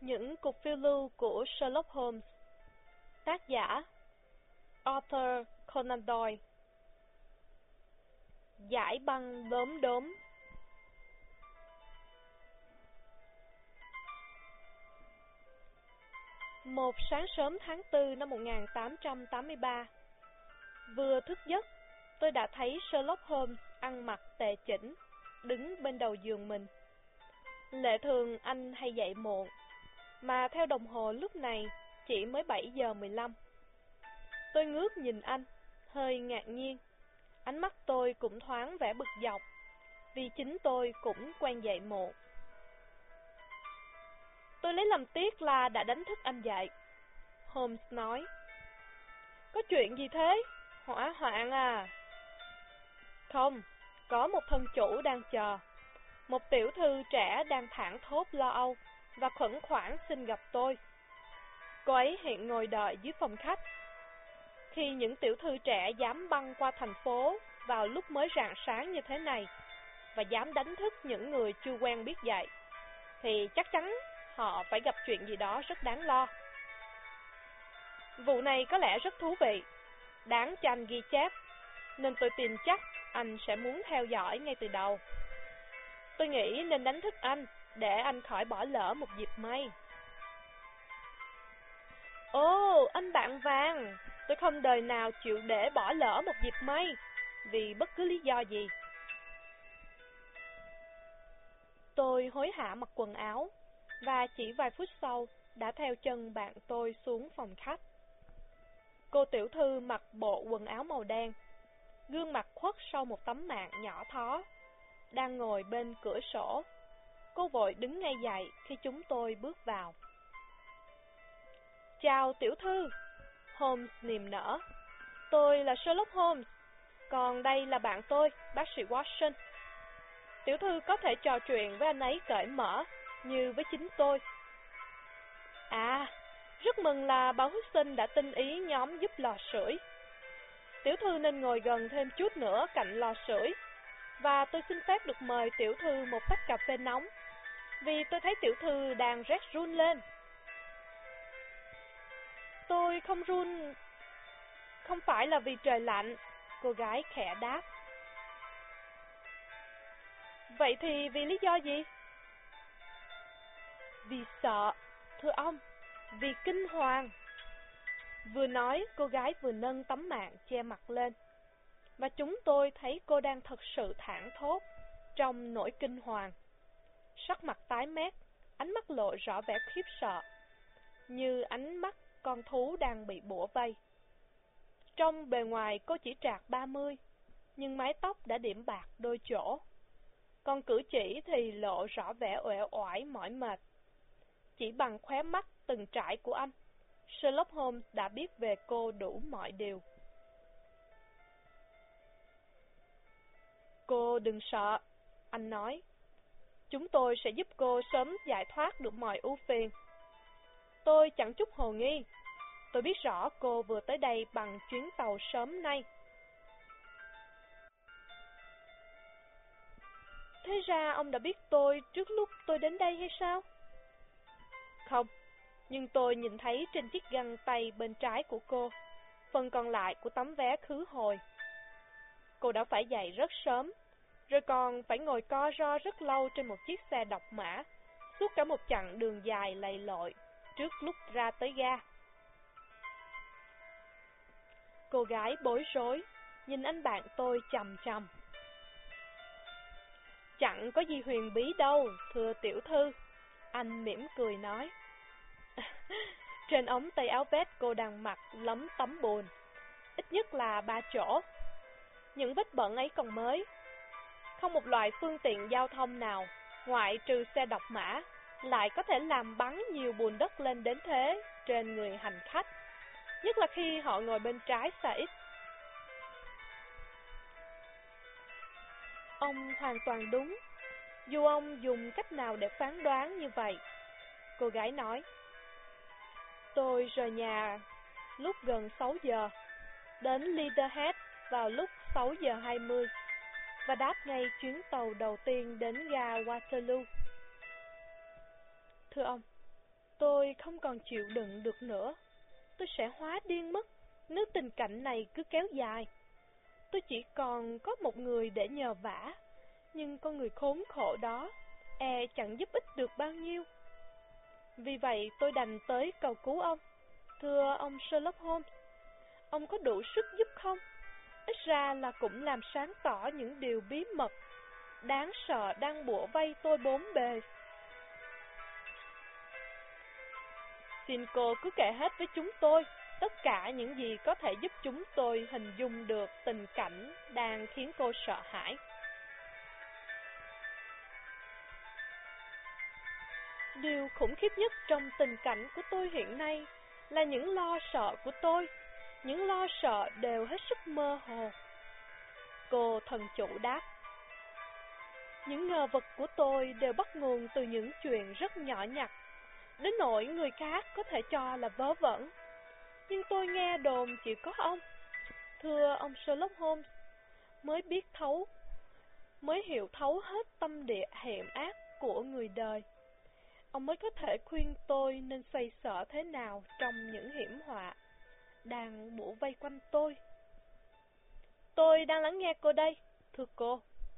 Những cuộc phiêu lưu của Sherlock Holmes. Tác giả Arthur Conan Doyle. Giải băng đốm đốm. Một sáng sớm tháng 4 năm 1883, vừa thức giấc, tôi đã thấy Sherlock Holmes ăn mặc tề chỉnh, đứng bên đầu giường mình. Lệ thường anh hay dậy muộn, mà theo đồng hồ lúc này chỉ mới 7 giờ 15. Tôi ngước nhìn anh, hơi ngạc nhiên. Ánh mắt tôi cũng thoáng vẻ bực dọc, vì chính tôi cũng quen dậy muộn. Tôi lấy làm tiếc là đã đánh thức anh dậy. Holmes nói: "Có chuyện gì thế? Hỏa hoạn à?" "Không, có một thân chủ đang chờ. Một tiểu thư trẻ đang thảng thốt lo âu và khẩn khoản xin gặp tôi. Cô ấy hiện ngồi đợi dưới phòng khách. Khi những tiểu thư trẻ dám băng qua thành phố vào lúc mới rạng sáng như thế này và dám đánh thức những người chưa quen biết dậy, thì chắc chắn họ phải gặp chuyện gì đó rất đáng lo. Vụ này có lẽ rất thú vị, đáng cho anh ghi chép, nên tôi tin chắc anh sẽ muốn theo dõi ngay từ đầu. Tôi nghĩ nên đánh thức anh để anh khỏi bỏ lỡ một dịp may." "Ồ, anh bạn vàng, tôi không đời nào chịu để bỏ lỡ một dịp may, vì bất cứ lý do gì." Tôi hối hả mặc quần áo, và chỉ vài phút sau đã theo chân bạn tôi xuống phòng khách. Cô tiểu thư mặc bộ quần áo màu đen, gương mặt khuất sau một tấm màn nhỏ thó, đang ngồi bên cửa sổ. Cô vội đứng ngay dậy khi chúng tôi bước vào. "Chào tiểu thư." Holmes niềm nở. "Tôi là Sherlock Holmes, còn đây là bạn tôi, bác sĩ Watson. Tiểu thư có thể trò chuyện với anh ấy cởi mở như với chính tôi." "À, rất mừng là bà Hudson đã tinh ý nhóm giúp lò sưởi. Tiểu thư nên ngồi gần thêm chút nữa cạnh lò sưởi, và tôi xin phép được mời tiểu thư một tách cà phê nóng, vì tôi thấy tiểu thư đang rét run lên." "Tôi không run, không phải là vì trời lạnh," cô gái khẽ đáp. "Vậy thì vì lý do gì?" "Vì sợ, thưa ông, vì kinh hoàng." Vừa nói, cô gái vừa nâng tấm màn che mặt lên, và chúng tôi thấy cô đang thật sự thảng thốt trong nỗi kinh hoàng. Sắc mặt tái mét, ánh mắt lộ rõ vẻ khiếp sợ, như ánh mắt con thú đang bị bủa vây. Trong bề ngoài cô chỉ trạc 30, nhưng mái tóc đã điểm bạc đôi chỗ, còn cử chỉ thì lộ rõ vẻ uể oải mỏi mệt. Chỉ bằng khóe mắt từng trải của anh, Sherlock Holmes đã biết về cô đủ mọi điều. "Cô đừng sợ," anh nói. "Chúng tôi sẽ giúp cô sớm giải thoát được mọi ưu phiền. Tôi chẳng chút hồ nghi. Tôi biết rõ cô vừa tới đây bằng chuyến tàu sớm nay." "Thế ra ông đã biết tôi trước lúc tôi đến đây hay sao?" "Không, nhưng tôi nhìn thấy trên chiếc găng tay bên trái của cô phần còn lại của tấm vé khứ hồi. Cô đã phải dậy rất sớm, rồi còn phải ngồi co ro rất lâu trên một chiếc xe độc mã suốt cả một chặng đường dài lầy lội trước lúc ra tới ga." Cô gái bối rối nhìn anh bạn tôi chằm chằm. "Chẳng có gì huyền bí đâu, thưa tiểu thư," anh mỉm cười nói. Trên ống tay áo vest cô đang mặc lấm tấm bùn, ít nhất là 3 chỗ. Những vết bẩn ấy còn mới. Không một loại phương tiện giao thông nào, ngoại trừ xe độc mã, lại có thể làm bắn nhiều bùn đất lên đến thế trên người hành khách, nhất là khi họ ngồi bên trái xe X. "Ông hoàn toàn đúng, dù ông dùng cách nào để phán đoán như vậy," cô gái nói. "Tôi rời nhà lúc gần 6 giờ, đến Leatherhead vào lúc 6 giờ 20 và đáp ngay chuyến tàu đầu tiên đến ga Waterloo. Thưa ông, Tôi không còn chịu đựng được nữa. Tôi sẽ hóa điên mất nếu tình cảnh này cứ kéo dài. Tôi chỉ còn có một người để nhờ vả, nhưng con người khốn khổ đó chẳng giúp ích được bao nhiêu. Vì vậy tôi đành tới cầu cứu ông. Thưa ông Sherlock Holmes, ông có đủ sức giúp không? Ít ra là cũng làm sáng tỏ những điều bí mật đáng sợ đang bủa vây tôi bốn bề. Xin cô cứ kể hết với chúng tôi tất cả những gì có thể giúp chúng tôi hình dung được tình cảnh đang khiến cô sợ hãi. Điều khủng khiếp nhất trong tình cảnh của tôi hiện nay là những lo sợ của tôi. Những lo sợ đều hết sức mơ hồ. Cô thần chủ đáp. Những ngờ vực của tôi đều bắt nguồn từ những chuyện rất nhỏ nhặt, đến nỗi người khác có thể cho là vớ vẩn. Nhưng tôi nghe đồn chỉ có ông, thưa ông Sherlock Holmes, mới hiểu thấu hết tâm địa hiểm ác của người đời. Ông mới có thể khuyên tôi nên xoay sở thế nào trong những hiểm họa đang bủa vây quanh tôi. Tôi đang lắng nghe cô đây, thưa cô.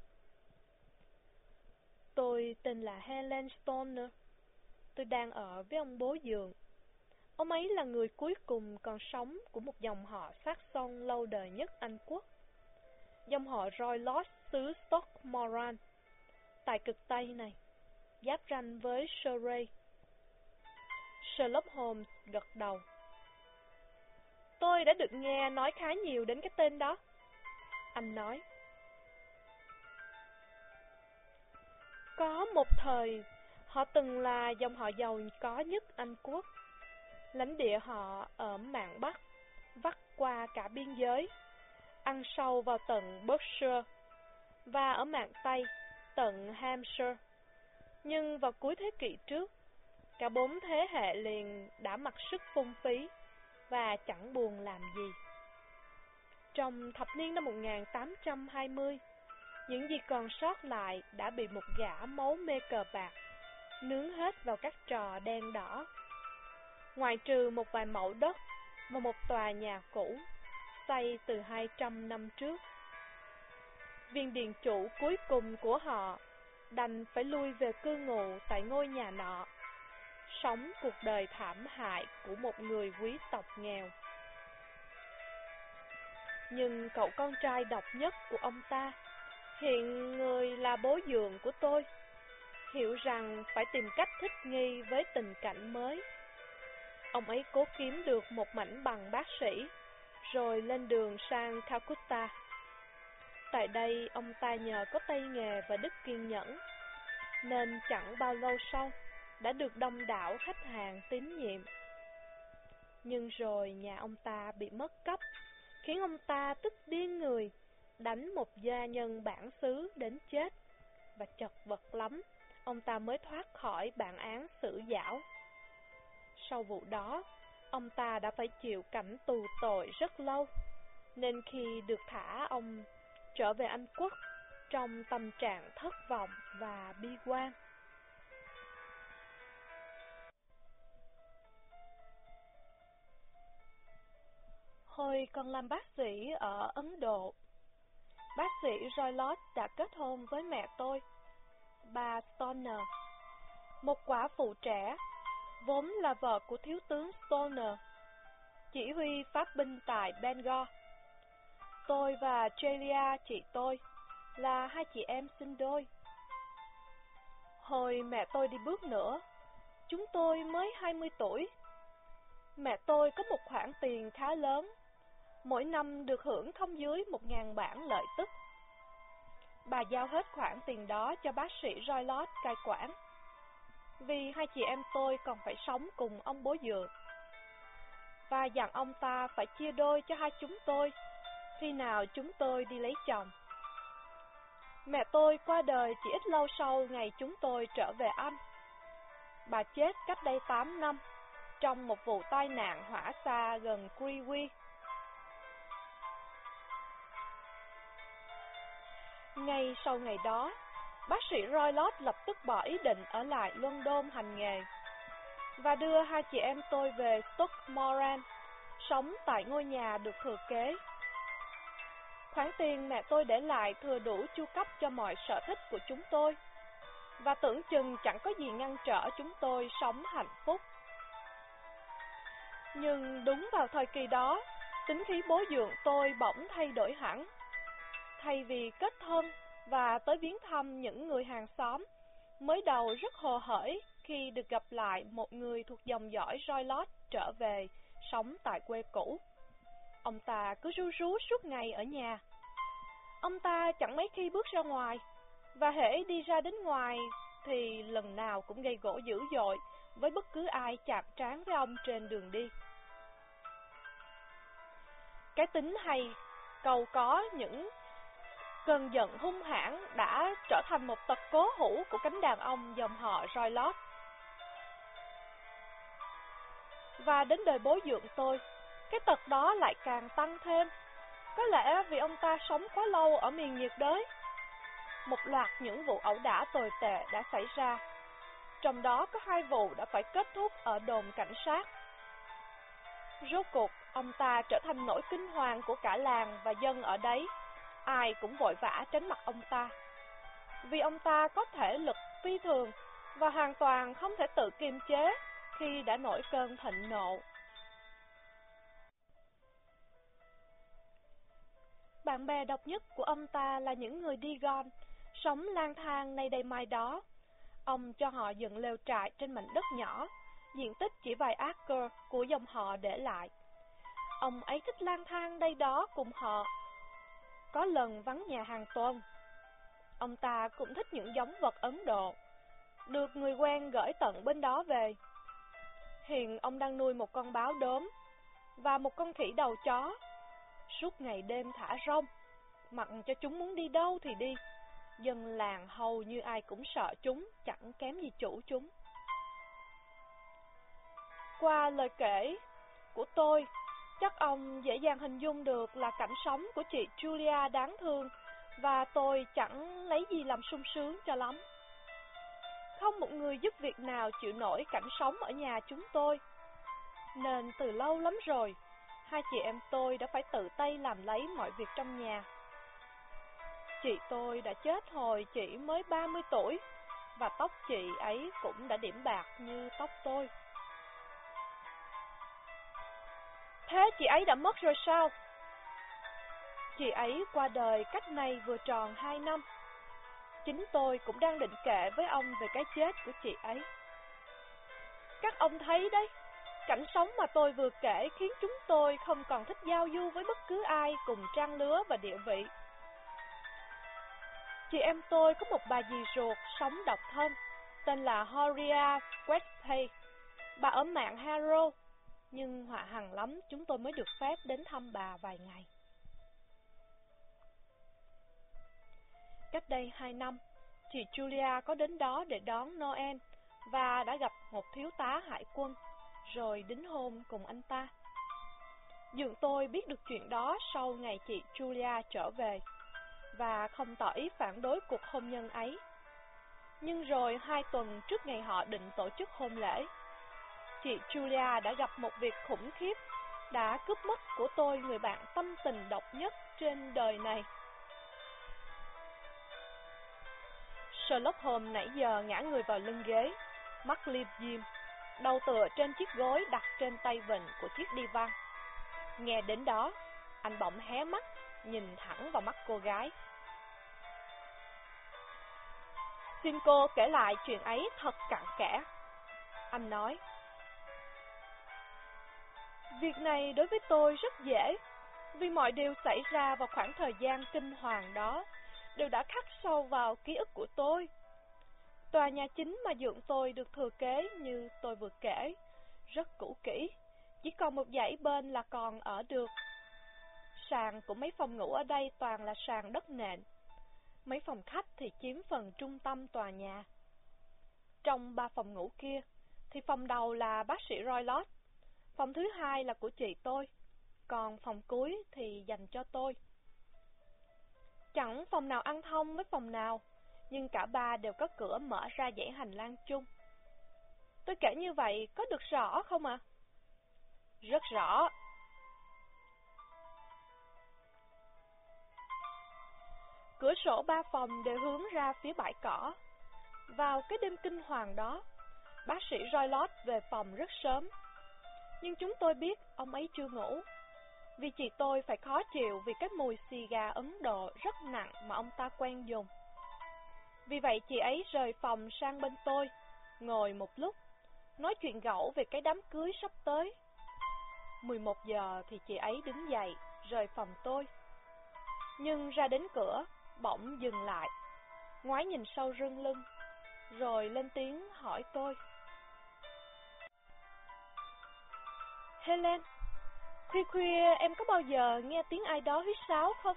Tôi tên là Helen Stoner. Tôi đang ở với ông bố dượng. Ông ấy là người cuối cùng còn sống của một dòng họ Saxon lâu đời nhất Anh quốc. Dòng họ Roylott xứ Stockmoran, tại cực Tây này, giáp ranh với Surrey. Sherlock Holmes gật đầu. Tôi đã được nghe nói khá nhiều đến cái tên đó, anh nói. Có một thời, họ từng là dòng họ giàu có nhất Anh quốc. Lãnh địa họ ở mạn Bắc, vắt qua cả biên giới, ăn sâu vào tận Berkshire, và ở mạn Tây, tận Hampshire. Nhưng vào cuối thế kỷ trước, cả 4 thế hệ liền đã mặc sức phung phí và chẳng buồn làm gì. Trong thập niên năm 1820, những gì còn sót lại đã bị một gã máu mê cờ bạc nướng hết vào các trò đen đỏ. Ngoại trừ một vài mẫu đất và một tòa nhà cũ xây từ 200 năm trước, viên điền chủ cuối cùng của họ đành phải lui về cư ngụ tại ngôi nhà nọ, sống cuộc đời thảm hại của một người quý tộc nghèo. Nhưng cậu con trai độc nhất của ông ta, hiện người là bố dượng của tôi, hiểu rằng phải tìm cách thích nghi với tình cảnh mới. Ông ấy cố kiếm được một mảnh bằng bác sĩ, rồi lên đường sang Calcutta. Tại đây, ông ta nhờ có tay nghề và đức kiên nhẫn, nên chẳng bao lâu sau đã được đông đảo khách hàng tín nhiệm. Nhưng rồi nhà ông ta bị mất cắp, khiến ông ta tức điên người, đánh một gia nhân bản xứ đến chết, và chật vật lắm, ông ta mới thoát khỏi bản án xử giảo. Sau vụ đó, ông ta đã phải chịu cảnh tù tội rất lâu, nên khi được thả, ông trở về Anh quốc trong tâm trạng thất vọng và bi quan. Hồi còn làm bác sĩ ở Ấn Độ, bác sĩ Roylott đã kết hôn với mẹ tôi, bà Stoner, một quả phụ trẻ, vốn là vợ của thiếu tướng Stoner, chỉ huy pháp binh tại Bengal. Tôi và Celia, chị tôi, là hai chị em sinh đôi. Hồi mẹ tôi đi bước nữa, chúng tôi mới 20 tuổi. Mẹ tôi có một khoản tiền khá lớn, mỗi năm được hưởng không dưới 1.000 bảng lợi tức. Bà giao hết khoản tiền đó cho bác sĩ Roylott cai quản, vì hai chị em tôi còn phải sống cùng ông bố dượng, và dặn ông ta phải chia đôi cho hai chúng tôi khi nào chúng tôi đi lấy chồng. Mẹ tôi qua đời chỉ ít lâu sau ngày chúng tôi trở về Anh. Bà chết cách đây 8 năm trong một vụ tai nạn hỏa xa gần Crewe. Ngay sau ngày đó, bác sĩ Roylott lập tức bỏ ý định ở lại London hành nghề. và đưa hai chị em tôi về Stockmoran, sống tại ngôi nhà được thừa kế. Khoản tiền mẹ tôi để lại thừa đủ chu cấp cho mọi sở thích của chúng tôi, và tưởng chừng chẳng có gì ngăn trở chúng tôi sống hạnh phúc. Nhưng đúng vào thời kỳ đó, tính khí bố dượng tôi bỗng thay đổi hẳn. Thay vì kết thân và tới viếng thăm những người hàng xóm, mới đầu rất hồ hởi khi được gặp lại một người thuộc dòng dõi Roylott trở về sống tại quê cũ. Ông ta cứ ru rú suốt ngày ở nhà. Ông ta chẳng mấy khi bước ra ngoài, và hễ đi ra đến ngoài thì lần nào cũng gây gổ dữ dội với bất cứ ai chạm trán với ông trên đường đi. Cái tính hay cầu có những cơn giận hung hãn đã trở thành một tật cố hữu của cánh đàn ông dòng họ Roylott. Và đến đời bố dượng tôi, cái tật đó lại càng tăng thêm. Có lẽ vì ông ta sống quá lâu ở miền nhiệt đới. Một loạt những vụ ẩu đả tồi tệ đã xảy ra, trong đó có 2 vụ đã phải kết thúc ở đồn cảnh sát. Rốt cuộc, ông ta trở thành nỗi kinh hoàng của cả làng và dân ở đấy. Ai cũng vội vã tránh mặt ông ta, vì ông ta có thể lực phi thường và hoàn toàn không thể tự kiềm chế khi đã nổi cơn thịnh nộ. Bạn bè độc nhất của ông ta là những người Digon, sống lang thang nay đây mai đó. Ông cho họ dựng lều trại trên mảnh đất nhỏ, diện tích chỉ vài acre của dòng họ để lại. Ông ấy thích lang thang đây đó cùng họ, có lần vắng nhà hàng tuần. Ông ta cũng thích những giống vật Ấn Độ, được người quen gửi tận bên đó về. Hiện ông đang nuôi một con báo đốm và một con khỉ đầu chó. Suốt ngày đêm thả rông, mặc cho chúng muốn đi đâu thì đi. Dân làng hầu như ai cũng sợ chúng, chẳng kém gì chủ chúng. Qua lời kể của tôi, chắc ông dễ dàng hình dung được là cảnh sống của chị Julia đáng thương, và tôi chẳng lấy gì làm sung sướng cho lắm. Không một người giúp việc nào chịu nổi cảnh sống ở nhà chúng tôi, nên từ lâu lắm rồi, hai chị em tôi đã phải tự tay làm lấy mọi việc trong nhà. Chị tôi đã chết hồi chị mới 30 tuổi, và tóc chị ấy cũng đã điểm bạc như tóc tôi. Thế chị ấy đã mất rồi sao? Chị ấy qua đời cách nay vừa tròn 2 năm. Chính tôi cũng đang định kể với ông về cái chết của chị ấy. Các ông thấy đấy, cảnh sống mà tôi vừa kể khiến chúng tôi không còn thích giao du với bất cứ ai cùng trang lứa và địa vị. Chị em tôi có một bà dì ruột sống độc thân, tên là Horia Westpay. Bà ở mạng Harrow, nhưng họa hằn lắm chúng tôi mới được phép đến thăm bà vài ngày. Cách đây 2 năm, chị Julia có đến đó để đón Noel và đã gặp một thiếu tá hải quân, rồi đính hôn cùng anh ta. Dượng tôi biết được chuyện đó sau ngày chị Julia trở về, và không tỏ ý phản đối cuộc hôn nhân ấy. Nhưng rồi 2 tuần trước ngày họ định tổ chức hôn lễ, chị Julia đã gặp một việc khủng khiếp, đã cướp mất của tôi người bạn tâm tình độc nhất trên đời này. Sherlock Holmes nãy giờ ngã người vào lưng ghế, mắt liêm diêm, đầu tựa trên chiếc gối đặt trên tay vịn của chiếc divan. Nghe đến đó, anh bỗng hé mắt, nhìn thẳng vào mắt cô gái. Xin cô kể lại chuyện ấy thật cặn kẽ, anh nói. Việc này đối với tôi rất dễ, vì mọi điều xảy ra vào khoảng thời gian kinh hoàng đó đều đã khắc sâu vào ký ức của tôi. Tòa nhà chính mà dượng tôi được thừa kế như tôi vừa kể, rất cũ kỹ, chỉ còn một dãy bên là còn ở được. Sàn của mấy phòng ngủ ở đây toàn là sàn đất nện. Mấy phòng khách thì chiếm phần trung tâm tòa nhà. Trong 3 phòng ngủ kia, thì phòng đầu là bác sĩ Roylott, phòng thứ 2 là của chị tôi, còn phòng cuối thì dành cho tôi. Chẳng phòng nào ăn thông với phòng nào, nhưng cả 3 đều có cửa mở ra dãy hành lang chung. Tôi kể như vậy có được rõ không ạ? Rất rõ. Cửa sổ 3 phòng đều hướng ra phía bãi cỏ. Vào cái đêm kinh hoàng đó, bác sĩ Roylott về phòng rất sớm. Nhưng chúng tôi biết ông ấy chưa ngủ, vì chị tôi phải khó chịu vì cái mùi xì gà Ấn Độ rất nặng mà ông ta quen dùng. Vì vậy chị ấy rời phòng sang bên tôi, ngồi một lúc, nói chuyện gẫu về cái đám cưới sắp tới. 11 giờ thì chị ấy đứng dậy, rời phòng tôi. Nhưng ra đến cửa, bỗng dừng lại, ngoái nhìn sau rưng lưng, rồi lên tiếng hỏi tôi. Helen, khuya khuya em có bao giờ nghe tiếng ai đó huýt sáo không?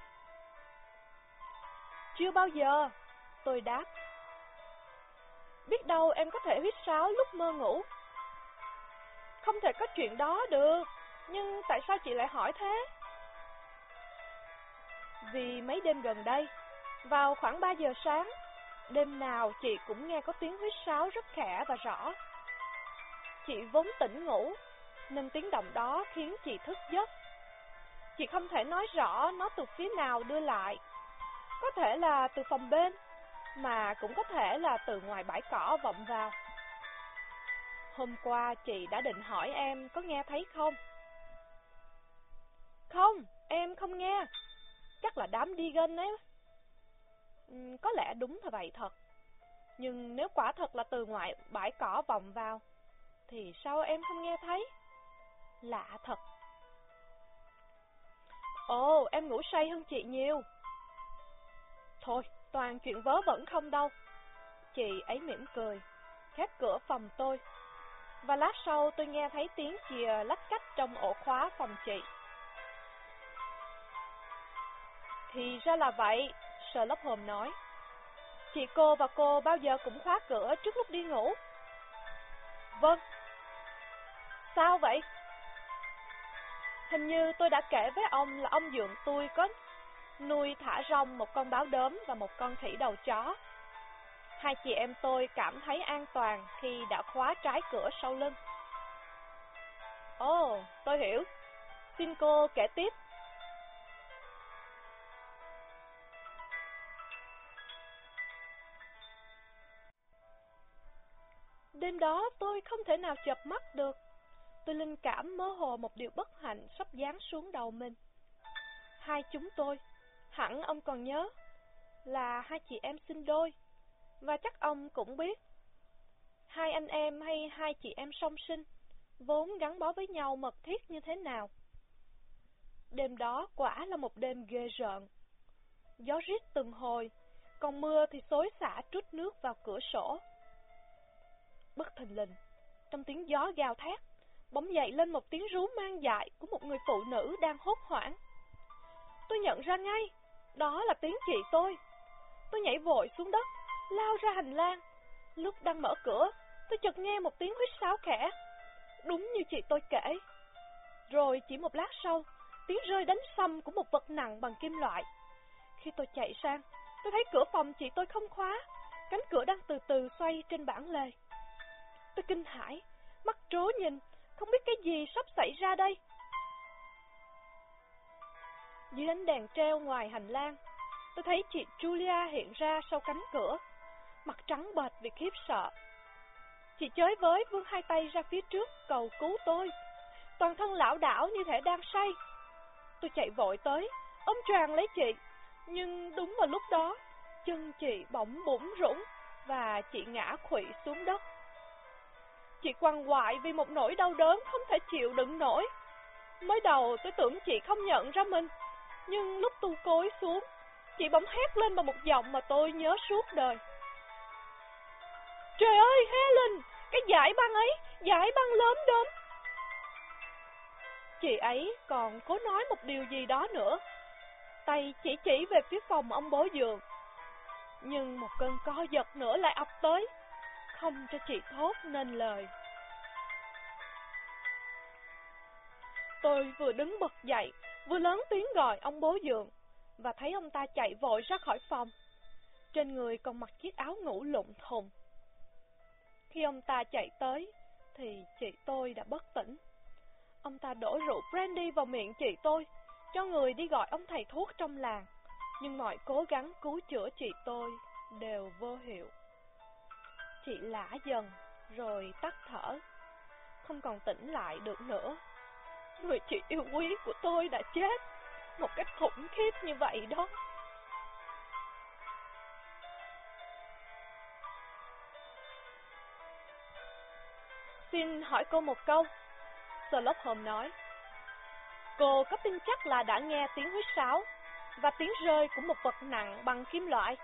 Chưa bao giờ, tôi đáp. Biết đâu em có thể huýt sáo lúc mơ ngủ. Không thể có chuyện đó được, nhưng tại sao chị lại hỏi thế? Vì mấy đêm gần đây, vào khoảng 3 giờ sáng, đêm nào chị cũng nghe có tiếng huýt sáo rất khẽ và rõ. Chị vốn tỉnh ngủ, nên tiếng động đó khiến chị thức giấc. Chị không thể nói rõ nó từ phía nào đưa lại. Có thể là từ phòng bên, mà cũng có thể là từ ngoài bãi cỏ vọng vào. Hôm qua chị đã định hỏi em có nghe thấy không? Không, em không nghe. Chắc là đám Deegan ấy. Có lẽ đúng là vậy thật. Nhưng nếu quả thật là từ ngoài bãi cỏ vọng vào, thì sao em không nghe thấy? Lạ thật. Ồ, em ngủ say hơn chị nhiều. Thôi, toàn chuyện vớ vẩn không đâu. Chị ấy mỉm cười, khép cửa phòng tôi. Và lát sau tôi nghe thấy tiếng chìa lách cách trong ổ khóa phòng chị. Thì ra là vậy, Sherlock Holmes nói. Chị cô và cô bao giờ cũng khóa cửa trước lúc đi ngủ. Vâng. Sao vậy? Hình như tôi đã kể với ông là ông dượng tôi có nuôi thả rông một con báo đốm và một con khỉ đầu chó. Hai chị em tôi cảm thấy an toàn khi đã khóa trái cửa sau lưng. Ồ, tôi hiểu. Xin cô kể tiếp. Đêm đó tôi không thể nào chợp mắt được. Tôi linh cảm mơ hồ một điều bất hạnh sắp giáng xuống đầu mình. Hai chúng tôi, hẳn ông còn nhớ, là hai chị em sinh đôi. Và chắc ông cũng biết, hai anh em hay hai chị em song sinh vốn gắn bó với nhau mật thiết như thế nào. Đêm đó quả là một đêm ghê rợn. Gió rít từng hồi, còn mưa thì xối xả trút nước vào cửa sổ. Bất thình lình, trong tiếng gió gào thét, bỗng dậy lên một tiếng rú man dại của một người phụ nữ đang hốt hoảng. Tôi nhận ra ngay, đó là tiếng chị tôi. Tôi nhảy vội xuống đất, lao ra hành lang. Lúc đang mở cửa, tôi chợt nghe một tiếng huýt sáo khẽ, đúng như chị tôi kể. Rồi chỉ một lát sau, tiếng rơi đánh sầm của một vật nặng bằng kim loại. Khi tôi chạy sang, tôi thấy cửa phòng chị tôi không khóa, cánh cửa đang từ từ xoay trên bảng lề. Tôi kinh hãi, mắt trố nhìn, không biết cái gì sắp xảy ra đây. Dưới ánh đèn treo ngoài hành lang, tôi thấy chị Julia hiện ra sau cánh cửa, mặt trắng bệch vì khiếp sợ. Chị chới với vươn hai tay ra phía trước cầu cứu tôi, toàn thân lảo đảo như thể đang say. Tôi chạy vội tới, ôm choàng lấy chị, nhưng đúng vào lúc đó, chân chị bỗng bủn rủn và chị ngã khuỵu xuống đất. Chị quằn quại vì một nỗi đau đớn không thể chịu đựng nổi. Mới đầu tôi tưởng chị không nhận ra mình, nhưng lúc tôi cúi xuống, chị bỗng hét lên bằng một giọng mà tôi nhớ suốt đời. Trời ơi, Helen, cái dải băng ấy, dải băng lớn đốm. Chị ấy còn cố nói một điều gì đó nữa. Tay chỉ về phía phòng ông bố dượng. Nhưng một cơn co giật nữa lại ập tới, không cho chị thốt nên lời. Tôi vừa đứng bật dậy, vừa lớn tiếng gọi ông bố dượng, và thấy ông ta chạy vội ra khỏi phòng. Trên người còn mặc chiếc áo ngủ lụng thùng. Khi ông ta chạy tới, thì chị tôi đã bất tỉnh. Ông ta đổ rượu brandy vào miệng chị tôi, cho người đi gọi ông thầy thuốc trong làng, nhưng mọi cố gắng cứu chữa chị tôi đều vô hiệu. Chị lả dần, rồi tắt thở, không còn tỉnh lại được nữa. Người chị yêu quý của tôi đã chết một cách khủng khiếp như vậy đó. Xin hỏi cô một câu, Sherlock Holmes nói. Cô có tin chắc là đã nghe tiếng huýt sáo và tiếng rơi của một vật nặng bằng kim loại?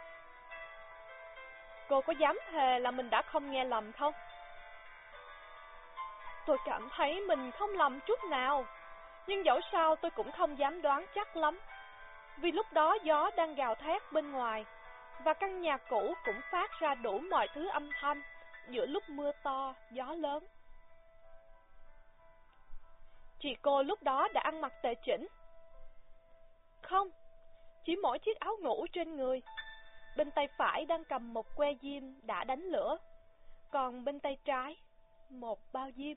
Cô có dám thề là mình đã không nghe lầm không? Tôi cảm thấy mình không lầm chút nào, nhưng dẫu sao tôi cũng không dám đoán chắc lắm, vì lúc đó gió đang gào thét bên ngoài, và căn nhà cũ cũng phát ra đủ mọi thứ âm thanh giữa lúc mưa to, gió lớn. Chị cô lúc đó đã ăn mặc tề chỉnh. Không, chỉ mỗi chiếc áo ngủ trên người. Bên tay phải đang cầm một que diêm đã đánh lửa, còn bên tay trái, một bao diêm.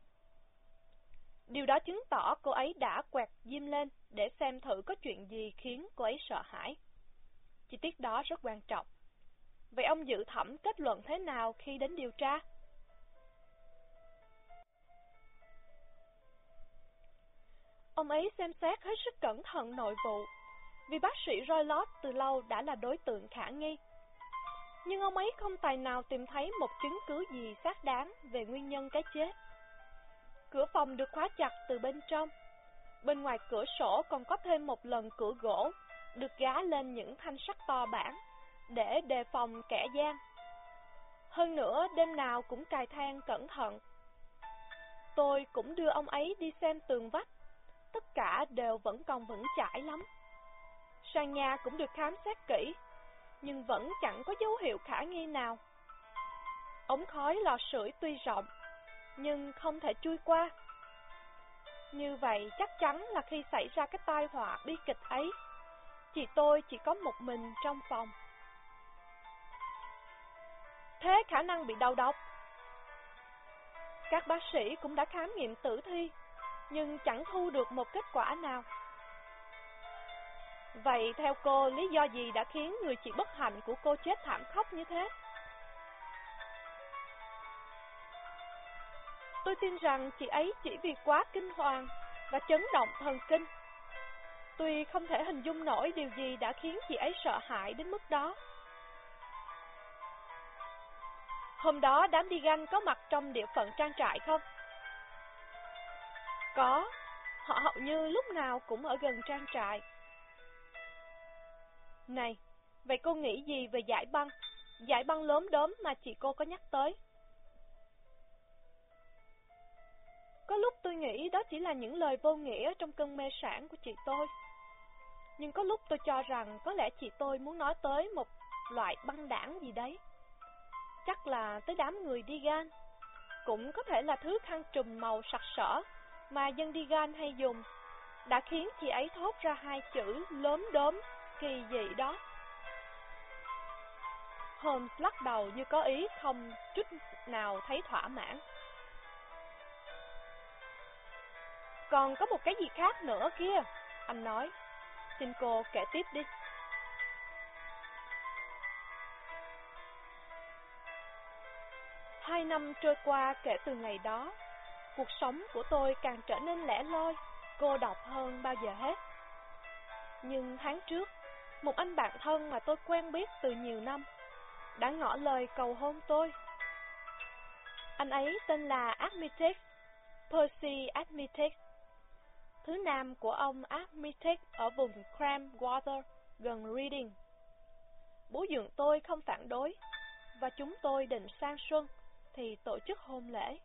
Điều đó chứng tỏ cô ấy đã quẹt diêm lên để xem thử có chuyện gì khiến cô ấy sợ hãi. Chi tiết đó rất quan trọng. Vậy ông dự thẩm kết luận thế nào khi đến điều tra? Ông ấy xem xét hết sức cẩn thận nội vụ, vì bác sĩ Roylott từ lâu đã là đối tượng khả nghi. Nhưng ông ấy không tài nào tìm thấy một chứng cứ gì xác đáng về nguyên nhân cái chết. Cửa phòng được khóa chặt từ bên trong. Bên ngoài cửa sổ còn có thêm một lần cửa gỗ, được gá lên những thanh sắt to bản, để đề phòng kẻ gian. Hơn nữa, đêm nào cũng cài then cẩn thận. Tôi cũng đưa ông ấy đi xem tường vách. Tất cả đều vẫn còn vững chãi lắm. Sàn nhà cũng được khám xét kỹ, nhưng vẫn chẳng có dấu hiệu khả nghi nào. Ống khói lò sưởi tuy rộng, nhưng không thể chui qua. Như vậy chắc chắn là khi xảy ra cái tai họa bi kịch ấy, chị tôi chỉ có một mình trong phòng. Thế khả năng bị đau độc. Các bác sĩ cũng đã khám nghiệm tử thi, nhưng chẳng thu được một kết quả nào. Vậy theo cô, lý do gì đã khiến người chị bất hạnh của cô chết thảm khốc như thế? Tôi tin rằng chị ấy chỉ vì quá kinh hoàng và chấn động thần kinh. Tuy không thể hình dung nổi điều gì đã khiến chị ấy sợ hãi đến mức đó. Hôm đó đám đi ganh có mặt trong địa phận trang trại không? Có, họ hầu như lúc nào cũng ở gần trang trại. Này, vậy cô nghĩ gì về giải băng lốm đốm mà chị cô có nhắc tới? Có lúc tôi nghĩ đó chỉ là những lời vô nghĩa trong cơn mê sản của chị tôi. Nhưng có lúc tôi cho rằng có lẽ chị tôi muốn nói tới một loại băng đảng gì đấy. Chắc là tới đám người đi gan. Cũng có thể là thứ khăn trùm màu sặc sỡ mà dân đi gan hay dùng, đã khiến chị ấy thốt ra hai chữ lốm đốm kỳ dị đó. Holmes lắc đầu như có ý không chút nào thấy thỏa mãn. Còn có một cái gì khác nữa kia, anh nói. Xin cô kể tiếp đi. Hai năm trôi qua kể từ ngày đó, cuộc sống của tôi càng trở nên lẻ loi, cô độc hơn bao giờ hết. Nhưng tháng trước, một anh bạn thân mà tôi quen biết từ nhiều năm đã ngỏ lời cầu hôn tôi. Anh ấy tên là Armitage, Percy Armitage, thứ nam của ông Armitage ở vùng Cramwater, gần Reading. Bố dượng tôi không phản đối, và chúng tôi định sang xuân thì tổ chức hôn lễ.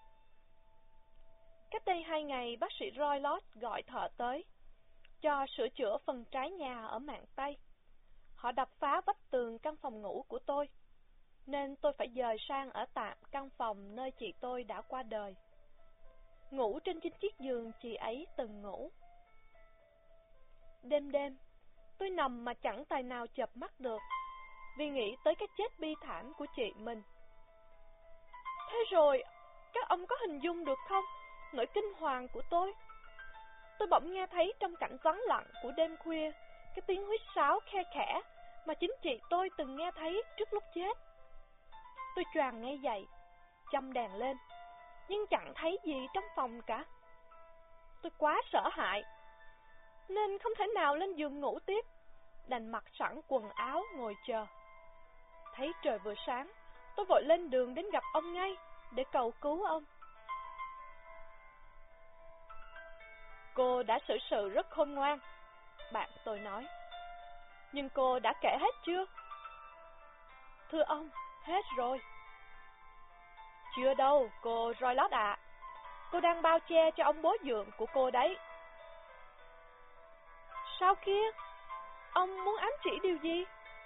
Cách đây 2 ngày, bác sĩ Roylott gọi thợ tới, cho sửa chữa phần trái nhà ở mạn Tây. Họ đập phá vách tường căn phòng ngủ của tôi, nên tôi phải dời sang ở tạm căn phòng nơi chị tôi đã qua đời. Ngủ trên chính chiếc giường chị ấy từng ngủ. Đêm đêm, tôi nằm mà chẳng tài nào chợp mắt được, vì nghĩ tới cái chết bi thảm của chị mình. Thế rồi, Các ông có hình dung được không, nỗi kinh hoàng của tôi? Tôi bỗng nghe thấy trong cảnh vắng lặng của đêm khuya cái tiếng huýt sáo khe khẽ mà chính chị tôi từng nghe thấy trước lúc chết. Tôi choàng ngay dậy, châm đèn lên, nhưng chẳng thấy gì trong phòng cả. Tôi quá sợ hãi, nên không thể nào lên giường ngủ tiếp, đành mặc sẵn quần áo ngồi chờ. Thấy trời vừa sáng, tôi vội lên đường đến gặp ông ngay để cầu cứu ông. Cô đã xử sự rất khôn ngoan, bạn tôi nói. Nhưng cô đã kể hết chưa? Thưa ông, hết rồi. Chưa đâu, cô Roylott ạ. Cô đang bao che cho ông bố dượng của cô đấy. Sao kia? Ông muốn ám chỉ điều gì?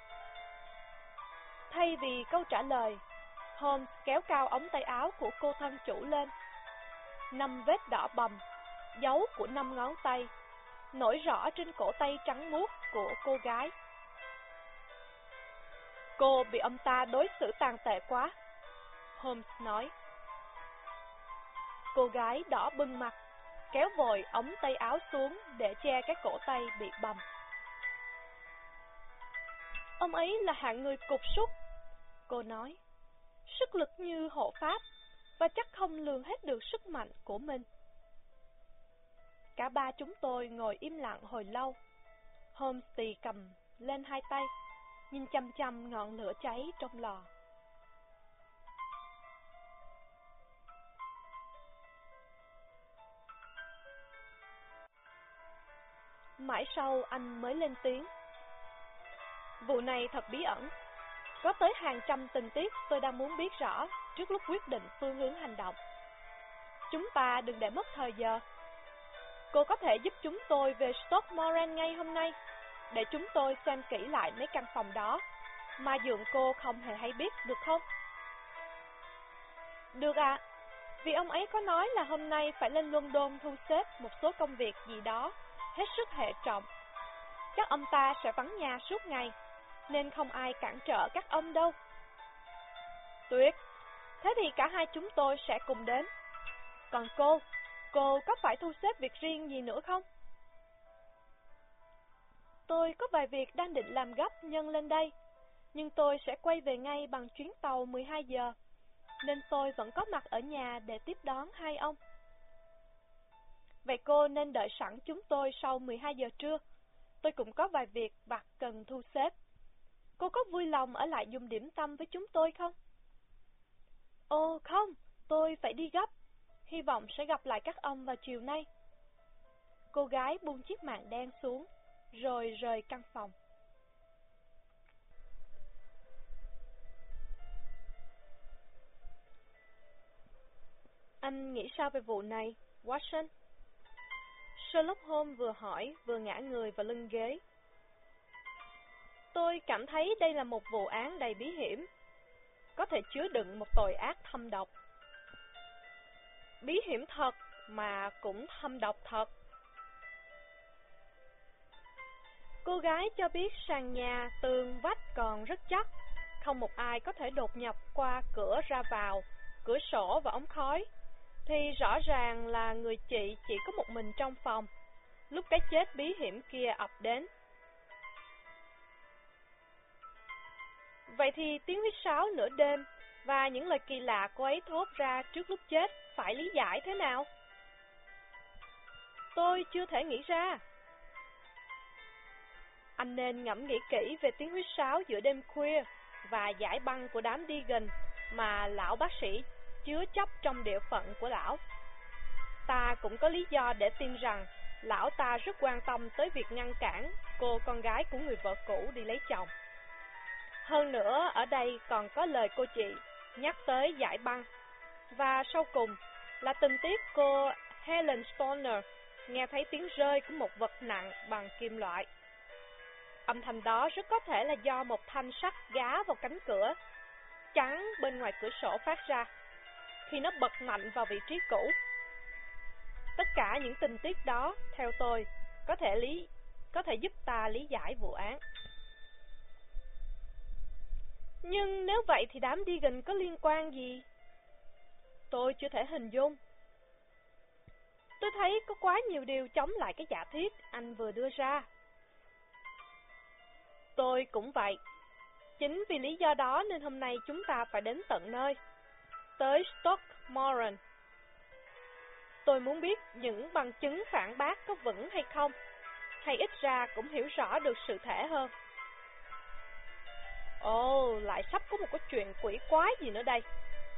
Thay vì câu trả lời, Holmes kéo cao ống tay áo của cô thân chủ lên. 5 vết đỏ bầm, dấu của 5 ngón tay, nổi rõ trên cổ tay trắng muốt của cô gái. Cô bị ông ta đối xử tàn tệ quá, Holmes nói. Cô gái đỏ bừng mặt, kéo vội ống tay áo xuống để che cái cổ tay bị bầm. Ông ấy là hạng người cục súc, cô nói. Sức lực như hộ pháp, và chắc không lường hết được sức mạnh của mình. Cả ba chúng tôi ngồi im lặng hồi lâu. Holmes tì cầm lên hai tay, nhìn chằm chằm ngọn lửa cháy trong lò. Mãi sau anh mới lên tiếng. Vụ này thật bí ẩn. Có tới hàng trăm tình tiết tôi đang muốn biết rõ trước lúc quyết định phương hướng hành động. Chúng ta đừng để mất thời giờ. Cô có thể giúp chúng tôi về Stockmoran ngay hôm nay, để chúng tôi xem kỹ lại mấy căn phòng đó mà dượng cô không hề hay biết, được không? Được ạ. Vì ông ấy có nói là hôm nay phải lên London thu xếp một số công việc gì đó hết sức hệ trọng. Chắc ông ta sẽ vắng nhà suốt ngày, nên không ai cản trở các ông đâu. Tuyệt, thế thì cả hai chúng tôi sẽ cùng đến. Còn cô có phải thu xếp việc riêng gì nữa không? Tôi có vài việc đang định làm gấp nhân lên đây, nhưng tôi sẽ quay về ngay bằng chuyến tàu 12 giờ, nên tôi vẫn có mặt ở nhà để tiếp đón hai ông. Vậy cô nên đợi sẵn chúng tôi sau 12 giờ trưa. Tôi cũng có vài việc vặt cần thu xếp. Cô có vui lòng ở lại dùng điểm tâm với chúng tôi không? Ồ không, tôi phải đi gấp. Hy vọng sẽ gặp lại các ông vào chiều nay. Cô gái buông chiếc màn đen xuống, rồi rời căn phòng. Anh nghĩ sao về vụ này, Watson? Sherlock Holmes vừa hỏi vừa ngã người vào lưng ghế. Tôi cảm thấy đây là một vụ án đầy bí hiểm, có thể chứa đựng một tội ác thâm độc. Bí hiểm thật mà cũng thâm độc thật. Cô gái cho biết sàn nhà, tường, vách còn rất chắc, không một ai có thể đột nhập qua cửa ra vào, cửa sổ và ống khói. Thì rõ ràng là người chị chỉ có một mình trong phòng lúc cái chết bí hiểm kia ập đến. Vậy thì tiếng huýt sáo nửa đêm và những lời kỳ lạ cô ấy thốt ra trước lúc chết phải lý giải thế nào? Tôi chưa thể nghĩ ra. Anh nên ngẫm nghĩ kỹ về tiếng huýt sáo giữa đêm khuya và giải băng của đám Deacon mà lão bác sĩ chứa chấp trong địa phận của lão. Ta cũng có lý do để tin rằng lão ta rất quan tâm tới việc ngăn cản cô con gái của người vợ cũ đi lấy chồng. Hơn nữa, ở đây còn có lời cô chị nhắc tới giải băng. Và sau cùng là tình tiết cô Helen Stoner nghe thấy tiếng rơi của một vật nặng bằng kim loại. Âm thanh đó rất có thể là do một thanh sắt gá vào cánh cửa trắng bên ngoài cửa sổ phát ra khi nó bật mạnh vào vị trí cũ. Tất cả những tình tiết đó, theo tôi, có thể giúp ta lý giải vụ án. Nhưng nếu vậy thì đám Deacon có liên quan gì? Tôi chưa thể hình dung. Tôi thấy có quá nhiều điều chống lại cái giả thiết anh vừa đưa ra. Tôi cũng vậy. Chính vì lý do đó nên hôm nay chúng ta phải đến tận nơi, tới Stockmoran. Tôi muốn biết những bằng chứng phản bác có vững hay không, hay ít ra cũng hiểu rõ được sự thể hơn. Ồ, lại sắp có một cái chuyện quỷ quái gì nữa đây.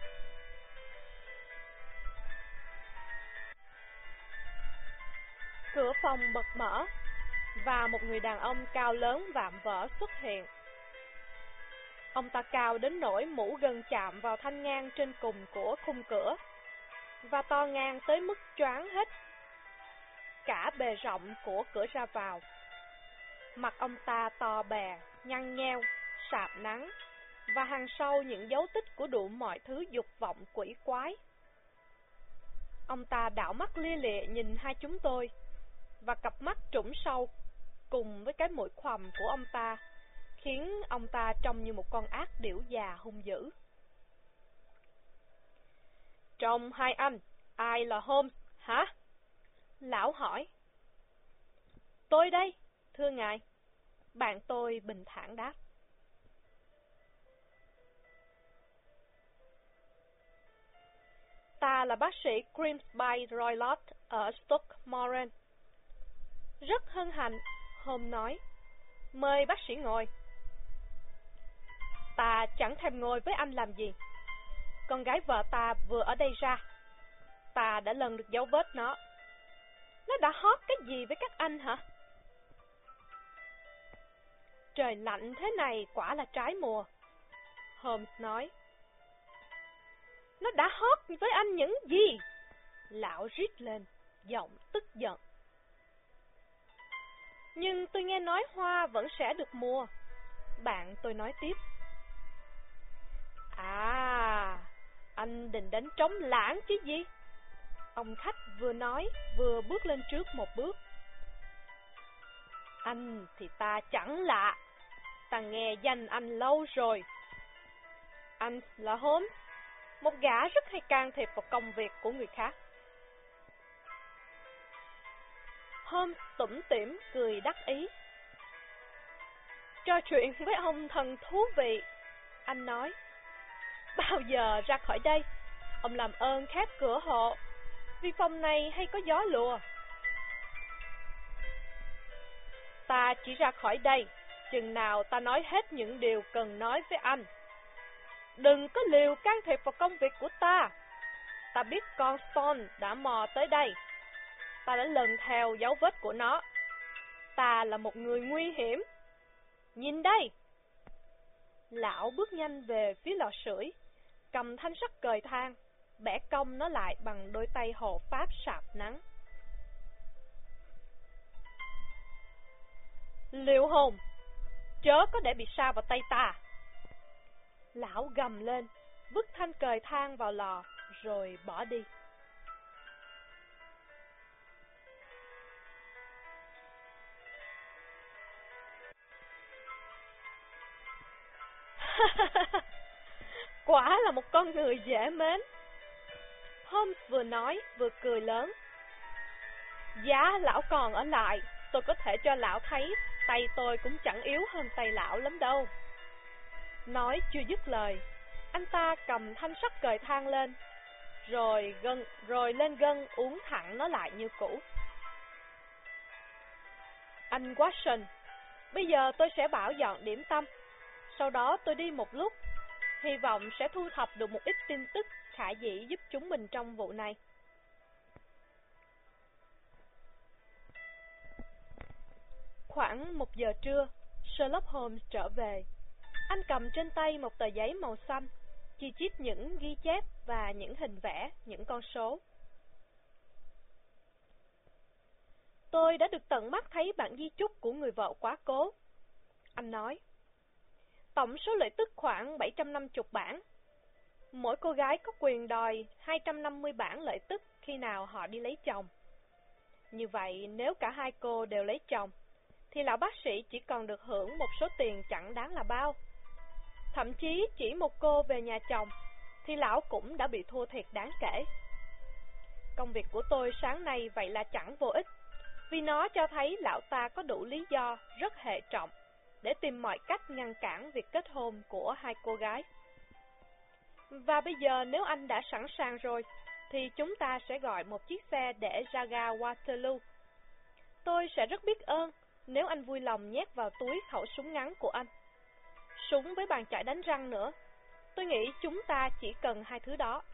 Cửa phòng bật mở, và một người đàn ông cao lớn vạm vỡ xuất hiện. Ông ta cao đến nỗi mũ gần chạm vào thanh ngang trên cùng của khung cửa, và to ngang tới mức choáng hết cả bề rộng của cửa ra vào. Mặt ông ta to bè, nhăn nheo, sạm nắng, và hàng sau những dấu tích của đủ mọi thứ dục vọng quỷ quái. Ông ta đảo mắt lia lịa nhìn hai chúng tôi, và cặp mắt trũng sâu cùng với cái mũi khoằm của ông ta khiến ông ta trông như một con ác điểu già hung dữ. Trong hai anh, ai là Holmes, hả? Lão hỏi. Tôi đây, thưa ngài. Bạn tôi bình thản đáp. Ta là bác sĩ Grimsby Roylott ở Stockmoran. Rất hân hạnh, Holmes nói. Mời bác sĩ ngồi. Ta chẳng thèm ngồi với anh làm gì. Con gái vợ ta vừa ở đây ra. Ta đã lần được dấu vết nó. Nó đã hót cái gì với các anh hả? Trời lạnh thế này quả là trái mùa, Holmes nói. Nó đã hót với anh những gì? Lão rít lên, giọng tức giận. Nhưng tôi nghe nói hoa vẫn sẽ được mùa, bạn tôi nói tiếp. À, anh định đánh trống lãng chứ gì? Ông khách vừa nói vừa bước lên trước một bước. Anh thì ta chẳng lạ, ta nghe danh anh lâu rồi. Anh là Holmes, một gã rất hay can thiệp vào công việc của người khác. Holmes tủm tỉm cười đắc ý. Trò chuyện với ông thần thú vị, anh nói. Bao giờ ra khỏi đây, ông làm ơn khép cửa hộ, vì phòng này hay có gió lùa. Ta chỉ ra khỏi đây chừng nào ta nói hết những điều cần nói với anh. Đừng có liều can thiệp vào công việc của ta. Ta biết con Stone đã mò tới đây. Ta đã lần theo dấu vết của nó. Ta là một người nguy hiểm. Nhìn đây. Lão bước nhanh về phía lò sưởi, cầm thanh sắt cời than, bẻ cong nó lại bằng đôi tay hộ pháp sạp nắng. Liệu hồn, chớ có để bị sa vào tay ta. Lão gầm lên, vứt thanh cời than vào lò, rồi bỏ đi. Quả là một con người dễ mến, Holmes vừa nói vừa cười lớn. Giá lão còn ở lại, tôi có thể cho lão thấy tay tôi cũng chẳng yếu hơn tay lão lắm đâu. Nói chưa dứt lời, anh ta cầm thanh sắt cời than lên, rồi lên gân uốn thẳng nó lại như cũ. Anh Watson, bây giờ tôi sẽ bảo dọn điểm tâm. Sau đó tôi đi một lúc, hy vọng sẽ thu thập được một ít tin tức khả dĩ giúp chúng mình trong vụ này. Khoảng 1 giờ trưa, Sherlock Holmes trở về. Anh cầm trên tay một tờ giấy màu xanh, chi chít những ghi chép và những hình vẽ, những con số. Tôi đã được tận mắt thấy bản di chúc của người vợ quá cố, anh nói. Tổng số lợi tức khoảng 750 bảng. Mỗi cô gái có quyền đòi 250 bảng lợi tức khi nào họ đi lấy chồng. Như vậy, nếu cả hai cô đều lấy chồng, thì lão bác sĩ chỉ còn được hưởng một số tiền chẳng đáng là bao. Thậm chí chỉ một cô về nhà chồng, thì lão cũng đã bị thua thiệt đáng kể. Công việc của tôi sáng nay vậy là chẳng vô ích, vì nó cho thấy lão ta có đủ lý do rất hệ trọng để tìm mọi cách ngăn cản việc kết hôn của hai cô gái. Và bây giờ nếu anh đã sẵn sàng rồi, thì chúng ta sẽ gọi một chiếc xe để ra ga Waterloo. Tôi sẽ rất biết ơn nếu anh vui lòng nhét vào túi khẩu súng ngắn của anh. Súng với bàn chải đánh răng nữa. Tôi nghĩ chúng ta chỉ cần hai thứ đó.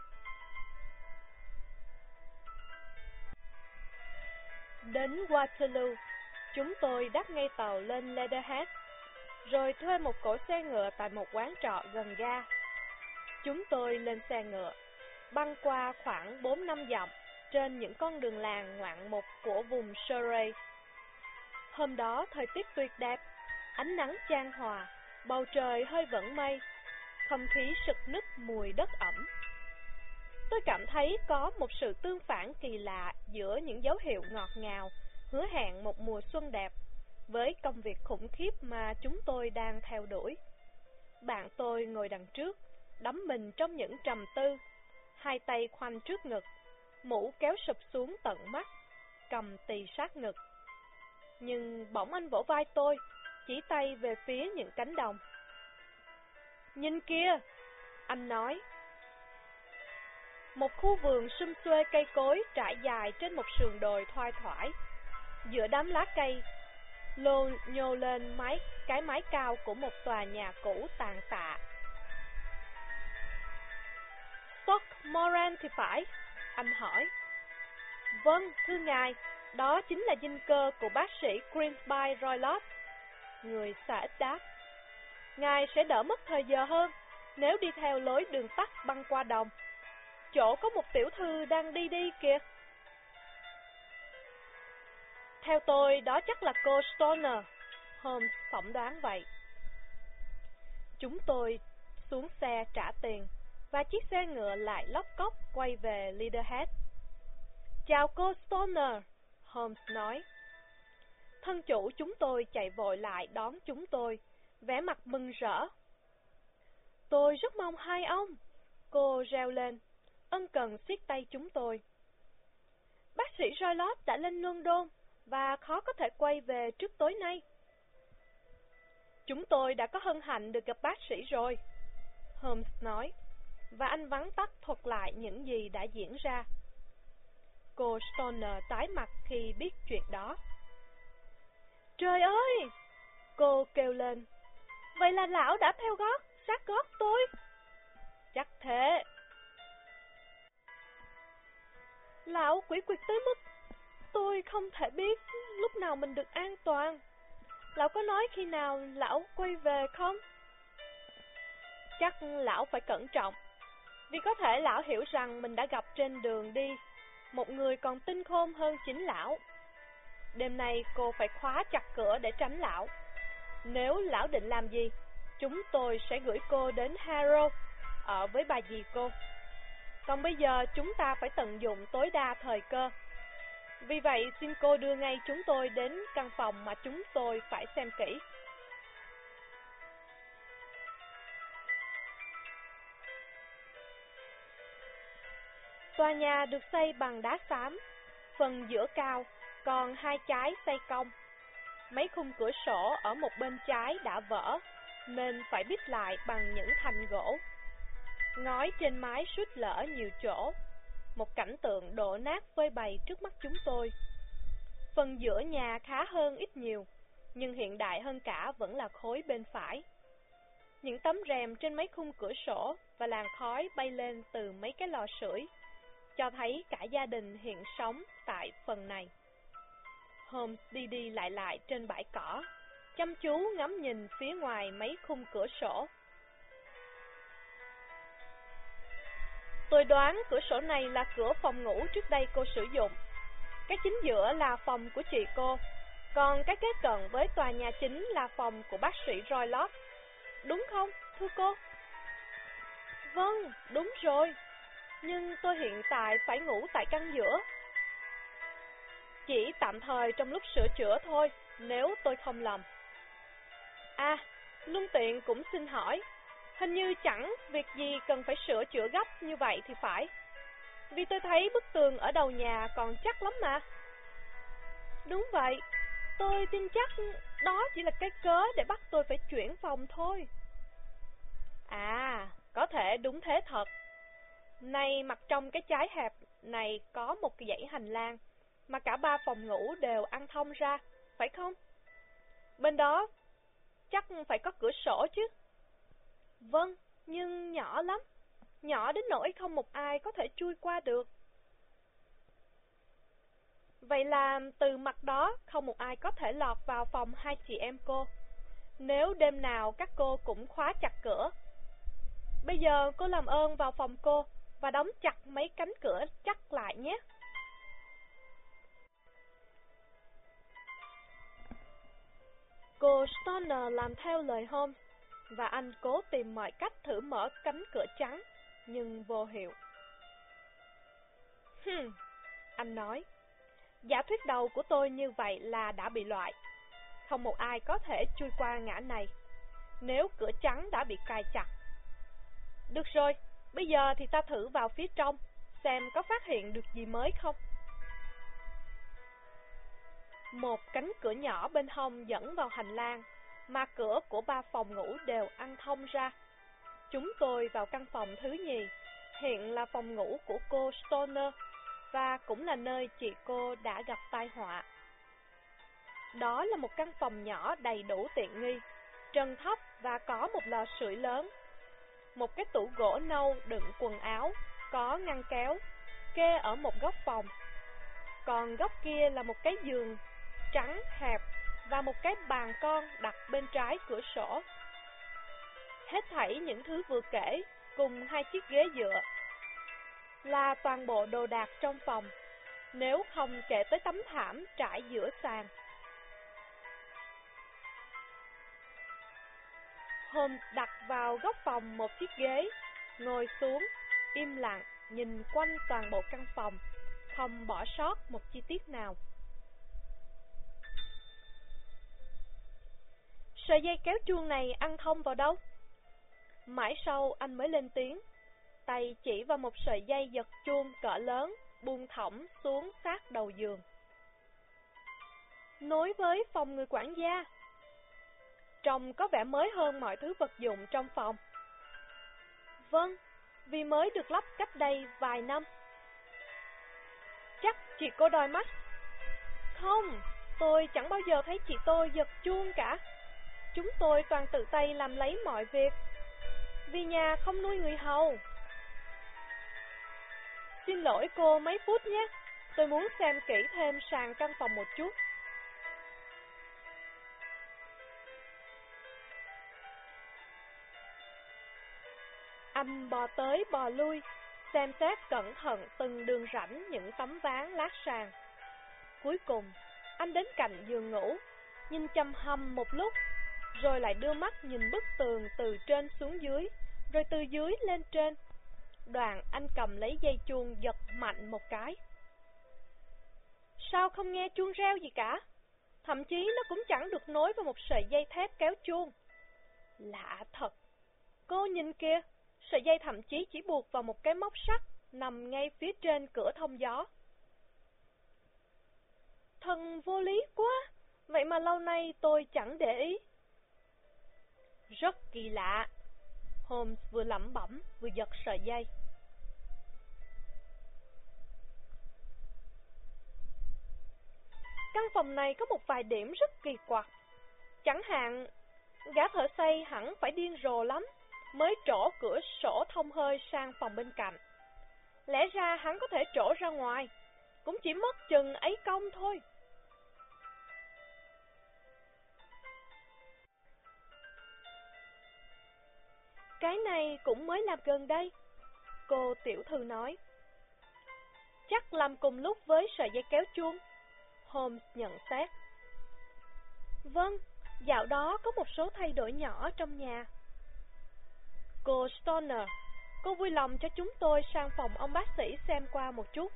Đến Waterloo, chúng tôi đáp ngay tàu lên Leatherhead, rồi thuê một cỗ xe ngựa tại một quán trọ gần ga. Chúng tôi lên xe ngựa, băng qua khoảng 4-5 dặm trên những con đường làng ngoạn mục của vùng Surrey. Hôm đó thời tiết tuyệt đẹp, ánh nắng chan hòa, bầu trời hơi vẫn mây, không khí sực nức mùi đất ẩm. Tôi cảm thấy có một sự tương phản kỳ lạ giữa những dấu hiệu ngọt ngào, hứa hẹn một mùa xuân đẹp, với công việc khủng khiếp mà chúng tôi đang theo đuổi. Bạn tôi ngồi đằng trước, đắm mình trong những trầm tư, hai tay khoanh trước ngực, mũ kéo sụp xuống tận mắt, cầm tì sát ngực. Nhưng bỗng anh vỗ vai tôi, chỉ tay về phía những cánh đồng. Nhìn kia, anh nói. Một khu vườn sum xuê cây cối trải dài trên một sườn đồi thoai thoải. Giữa đám lá cây, nhô lên cái mái cao của một tòa nhà cũ tàn tạ. Stockmoran thì phải, anh hỏi. Vâng, thưa ngài, đó chính là dinh cơ của bác sĩ Grimsby Roylott. Người xã ít đáp. Ngài sẽ đỡ mất thời giờ hơn nếu đi theo lối đường tắt băng qua đồng. Chỗ có một tiểu thư đang đi kìa. Theo tôi, đó chắc là cô Stoner, Holmes phỏng đoán vậy. Chúng tôi xuống xe trả tiền, và chiếc xe ngựa lại lóc cóc quay về Leatherhead. Chào cô Stoner, Holmes nói. Thân chủ chúng tôi chạy vội lại đón chúng tôi, vẻ mặt mừng rỡ. Tôi rất mong hai ông, cô reo lên, ân cần siết tay chúng tôi. Bác sĩ Roylott đã lên London và khó có thể quay về trước tối nay. Chúng tôi đã có hân hạnh được gặp bác sĩ rồi, Holmes nói, và anh vắn tắt thuật lại những gì đã diễn ra. Cô Stoner tái mặt khi biết chuyện đó. Trời ơi! Cô kêu lên. Vậy là lão đã theo sát gót tôi? Chắc thế. Lão quỷ quyệt tới mức tôi không thể biết lúc nào mình được an toàn. Lão có nói khi nào lão quay về không? Chắc lão phải cẩn trọng, vì có thể lão hiểu rằng mình đã gặp trên đường đi một người còn tinh khôn hơn chính lão. Đêm nay cô phải khóa chặt cửa để tránh lão. Nếu lão định làm gì, chúng tôi sẽ gửi cô đến Harrow ở với bà dì cô. Còn bây giờ chúng ta phải tận dụng tối đa thời cơ. Vì vậy xin cô đưa ngay chúng tôi đến căn phòng mà chúng tôi phải xem kỹ. Tòa nhà được xây bằng đá xám, phần giữa cao, còn hai trái xây cong. Mấy khung cửa sổ ở một bên trái đã vỡ, nên phải bít lại bằng những thành gỗ. Ngói trên mái suýt lở nhiều chỗ, một cảnh tượng đổ nát phơi bày trước mắt chúng tôi. Phần giữa nhà khá hơn ít nhiều, nhưng hiện đại hơn cả vẫn là khối bên phải. Những tấm rèm trên mấy khung cửa sổ và làn khói bay lên từ mấy cái lò sưởi cho thấy cả gia đình hiện sống tại phần này. Holmes đi lại trên bãi cỏ, chăm chú ngắm nhìn phía ngoài mấy khung cửa sổ. Tôi đoán cửa sổ này là cửa phòng ngủ trước đây cô sử dụng. Cái chính giữa là phòng của chị cô, còn cái kế cận với tòa nhà chính là phòng của bác sĩ Roylott. Đúng không, thưa cô? Vâng, đúng rồi. Nhưng tôi hiện tại phải ngủ tại căn giữa. Chỉ tạm thời trong lúc sửa chữa thôi, nếu tôi không lầm. À, nhân tiện cũng xin hỏi, Hình như chẳng việc gì cần phải sửa chữa gấp như vậy thì phải. Vì tôi thấy bức tường ở đầu nhà còn chắc lắm mà. Đúng vậy, tôi tin chắc đó chỉ là cái cớ để bắt tôi phải chuyển phòng thôi. À, có thể đúng thế thật. Này, mặt trong cái trái hẹp này có một cái dãy hành lang, mà cả 3 phòng ngủ đều ăn thông ra, phải không? Bên đó chắc phải có cửa sổ chứ. Vâng, nhưng nhỏ lắm, nhỏ đến nỗi không một ai có thể chui qua được. Vậy là từ mặt đó không một ai có thể lọt vào phòng hai chị em cô, nếu đêm nào các cô cũng khóa chặt cửa. Bây giờ cô làm ơn vào phòng cô và đóng chặt mấy cánh cửa chắc lại nhé. Cô Stoner làm theo lời Holmes, và anh cố tìm mọi cách thử mở cánh cửa trắng, nhưng vô hiệu. Anh nói, giả thuyết đầu của tôi như vậy là đã bị loại. Không một ai có thể chui qua ngã này, nếu cửa trắng đã bị cài chặt. Được rồi, bây giờ thì ta thử vào phía trong, xem có phát hiện được gì mới không. Một cánh cửa nhỏ bên hông dẫn vào hành lang, mà cửa của 3 phòng ngủ đều ăn thông ra. Chúng tôi vào căn phòng thứ nhì, hiện là phòng ngủ của cô Stoner, và cũng là nơi chị cô đã gặp tai họa. Đó là một căn phòng nhỏ đầy đủ tiện nghi, trần thấp và có một lò sưởi lớn. Một cái tủ gỗ nâu đựng quần áo, có ngăn kéo, kê ở một góc phòng. Còn góc kia là một cái giường trắng hẹp và một cái bàn con đặt bên trái cửa sổ. Hết thảy những thứ vừa kể cùng 2 chiếc ghế dựa là toàn bộ đồ đạc trong phòng, nếu không kể tới tấm thảm trải giữa sàn. Holmes đặt vào góc phòng một chiếc ghế, ngồi xuống, im lặng, nhìn quanh toàn bộ căn phòng, không bỏ sót một chi tiết nào. Sợi dây kéo chuông này ăn thông vào đâu? Mãi sau anh mới lên tiếng, tay chỉ vào một sợi dây giật chuông cỡ lớn, buông thõng xuống sát đầu giường. Nối với phòng người quản gia. Trông có vẻ mới hơn mọi thứ vật dụng trong phòng. Vâng, vì mới được lắp cách đây vài năm. Chắc chị cô đòi mắt. Không, tôi chẳng bao giờ thấy chị tôi giật chuông cả. Chúng tôi toàn tự tay làm lấy mọi việc, vì nhà không nuôi người hầu. Xin lỗi cô mấy phút nhé, tôi muốn xem kỹ thêm sàn căn phòng một chút. Anh bò tới bò lui, xem xét cẩn thận từng đường rãnh những tấm ván lát sàn. Cuối cùng, anh đến cạnh giường ngủ, nhìn chăm hăm một lúc, rồi lại đưa mắt nhìn bức tường từ trên xuống dưới, rồi từ dưới lên trên. Đoạn anh cầm lấy dây chuông giật mạnh một cái. Sao không nghe chuông reo gì cả? Thậm chí nó cũng chẳng được nối vào một sợi dây thép kéo chuông. Lạ thật. Cô nhìn kìa, sợi dây thậm chí chỉ buộc vào một cái móc sắt nằm ngay phía trên cửa thông gió. Thần vô lý quá, vậy mà lâu nay tôi chẳng để ý. Rất kỳ lạ. Holmes vừa lẩm bẩm vừa giật sợi dây. Căn phòng này có một vài điểm rất kỳ quặc. Chẳng hạn, gã thợ xây hẳn phải điên rồ lắm mới trổ cửa sổ thông hơi sang phòng bên cạnh. Lẽ ra hắn có thể trổ ra ngoài, cũng chỉ mất chừng ấy công thôi. Cái này cũng mới làm gần đây, cô tiểu thư nói. Chắc làm cùng lúc với sợi dây kéo chuông, Holmes nhận xét. Vâng, dạo đó có một số thay đổi nhỏ trong nhà. Cô Stoner, cô vui lòng cho chúng tôi sang phòng ông bác sĩ xem qua một chút.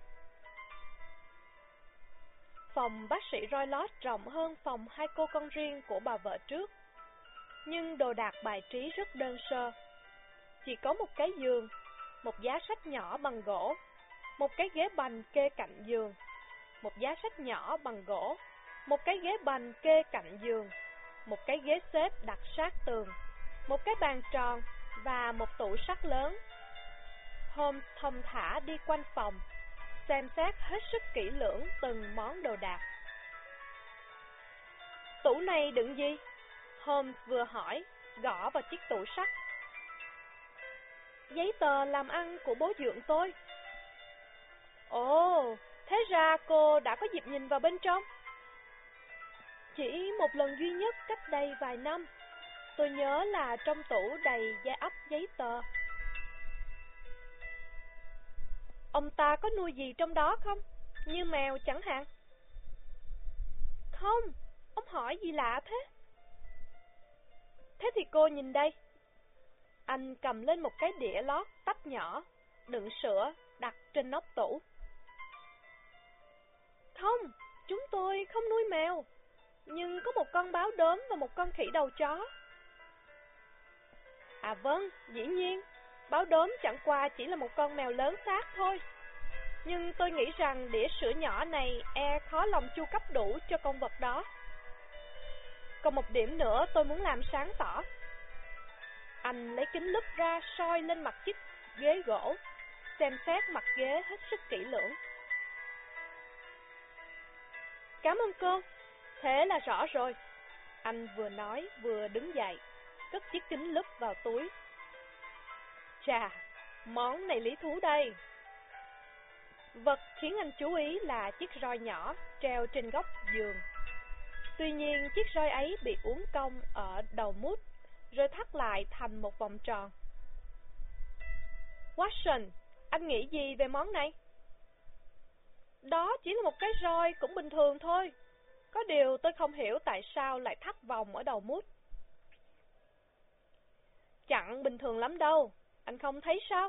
Phòng bác sĩ Roy Lodge rộng hơn phòng 2 cô con riêng của bà vợ trước, nhưng đồ đạc bài trí rất đơn sơ. chỉ có một cái giường, một giá sách nhỏ bằng gỗ, một cái ghế bành kê cạnh giường, một giá sách nhỏ bằng gỗ, một cái ghế bành kê cạnh giường, một cái ghế xếp đặt sát tường, một cái bàn tròn và một tủ sắt lớn. Holmes thong thả đi quanh phòng, xem xét hết sức kỹ lưỡng từng món đồ đạc. Tủ này đựng gì? Holmes vừa hỏi, gõ vào chiếc tủ sắt. Giấy tờ làm ăn của bố dượng tôi. Ồ, thế ra cô đã có dịp nhìn vào bên trong. Chỉ một lần duy nhất cách đây vài năm. Tôi nhớ là trong tủ đầy da ắp giấy tờ. Ông ta có nuôi gì trong đó không? Như mèo chẳng hạn? Không, ông hỏi gì lạ thế? Thế thì cô nhìn đây. Anh cầm lên một cái đĩa lót tách nhỏ, đựng sữa, đặt trên nóc tủ. Không, chúng tôi không nuôi mèo, nhưng có một con báo đốm và một con khỉ đầu chó. À vâng, dĩ nhiên, báo đốm chẳng qua chỉ là một con mèo lớn xác thôi. Nhưng tôi nghĩ rằng đĩa sữa nhỏ này khó lòng chu cấp đủ cho con vật đó. Còn một điểm nữa tôi muốn làm sáng tỏ. Anh lấy kính lúp ra soi lên mặt chiếc ghế gỗ, xem xét mặt ghế hết sức kỹ lưỡng. Cảm ơn cô, thế là rõ rồi. Anh vừa nói vừa đứng dậy, cất chiếc kính lúp vào túi. Chà, món này lý thú đây. Vật khiến anh chú ý là chiếc roi nhỏ treo trên góc giường. Tuy nhiên chiếc roi ấy bị uốn cong ở đầu mút, rồi thắt lại thành một vòng tròn. Watson, anh nghĩ gì về món này? Đó chỉ là một cái roi cũng bình thường thôi. Có điều tôi không hiểu tại sao lại thắt vòng ở đầu mút. Chẳng bình thường lắm đâu, anh không thấy sao?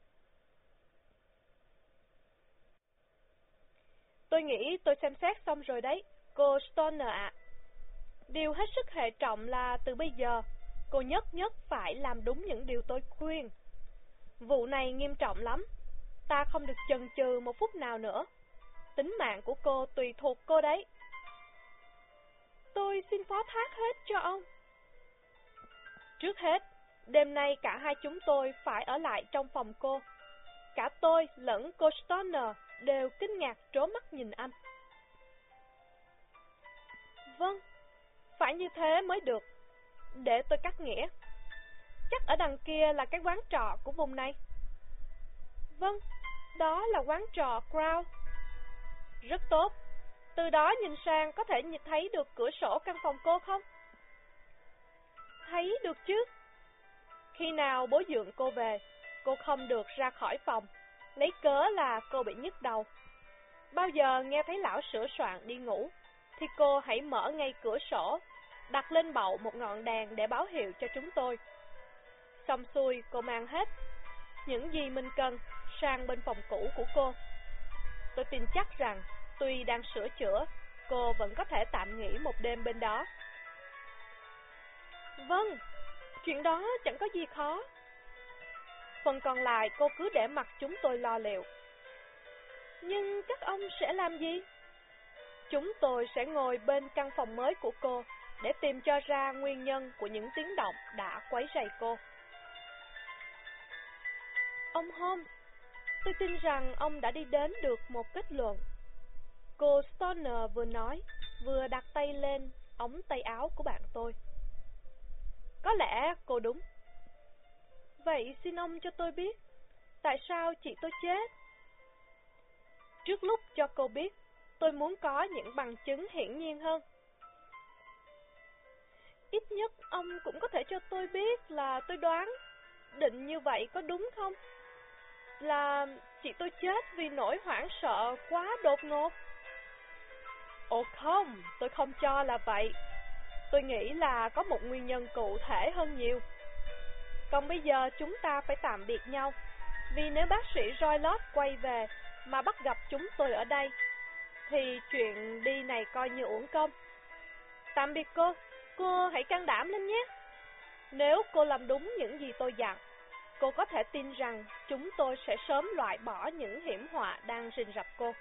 Tôi nghĩ tôi xem xét xong rồi đấy, cô Stoner ạ. Điều hết sức hệ trọng là từ bây giờ, cô nhất phải làm đúng những điều tôi khuyên. Vụ này nghiêm trọng lắm, ta không được chần chừ một phút nào nữa. Tính mạng của cô tùy thuộc cô đấy. Tôi xin phó thác hết cho ông. Trước hết, đêm nay cả hai chúng tôi phải ở lại trong phòng cô. Cả tôi lẫn cô Stoner đều kinh ngạc trố mắt nhìn anh. Vâng, phải như thế mới được. Để tôi cắt nghĩa. Chắc ở đằng kia là cái quán trọ của vùng này. Vâng, đó là quán trọ Crown. Rất tốt. Từ đó nhìn sang có thể thấy được cửa sổ căn phòng cô không? Thấy được chứ. Khi nào bố dượng cô về, cô không được ra khỏi phòng, lấy cớ là cô bị nhức đầu. Bao giờ nghe thấy lão sửa soạn đi ngủ, thì cô hãy mở ngay cửa sổ, đặt lên bậu một ngọn đèn để báo hiệu cho chúng tôi. Xong xuôi cô mang hết những gì mình cần sang bên phòng cũ của cô. Tôi tin chắc rằng tuy đang sửa chữa, cô vẫn có thể tạm nghỉ một đêm bên đó. Vâng, chuyện đó chẳng có gì khó. Phần còn lại cô cứ để mặc chúng tôi lo liệu. Nhưng các ông sẽ làm gì? Chúng tôi sẽ ngồi bên căn phòng mới của cô để tìm cho ra nguyên nhân của những tiếng động đã quấy rầy cô. Ông Holmes, tôi tin rằng ông đã đi đến được một kết luận. Cô Stoner vừa nói, vừa đặt tay lên ống tay áo của bạn tôi. Có lẽ cô đúng. Vậy xin ông cho tôi biết, tại sao chị tôi chết? Trước lúc cho cô biết, tôi muốn có những bằng chứng hiển nhiên hơn. Ít nhất ông cũng có thể cho tôi biết là tôi đoán định như vậy có đúng không? Là chị tôi chết vì nỗi hoảng sợ quá đột ngột. Ồ không, tôi không cho là vậy. Tôi nghĩ là có một nguyên nhân cụ thể hơn nhiều. Còn bây giờ chúng ta phải tạm biệt nhau, vì nếu bác sĩ Roylott quay về mà bắt gặp chúng tôi ở đây, thì chuyện đi này coi như uổng công. Tạm biệt cô hãy can đảm lên nhé. Nếu cô làm đúng những gì tôi dặn, cô có thể tin rằng chúng tôi sẽ sớm loại bỏ những hiểm họa đang rình rập cô.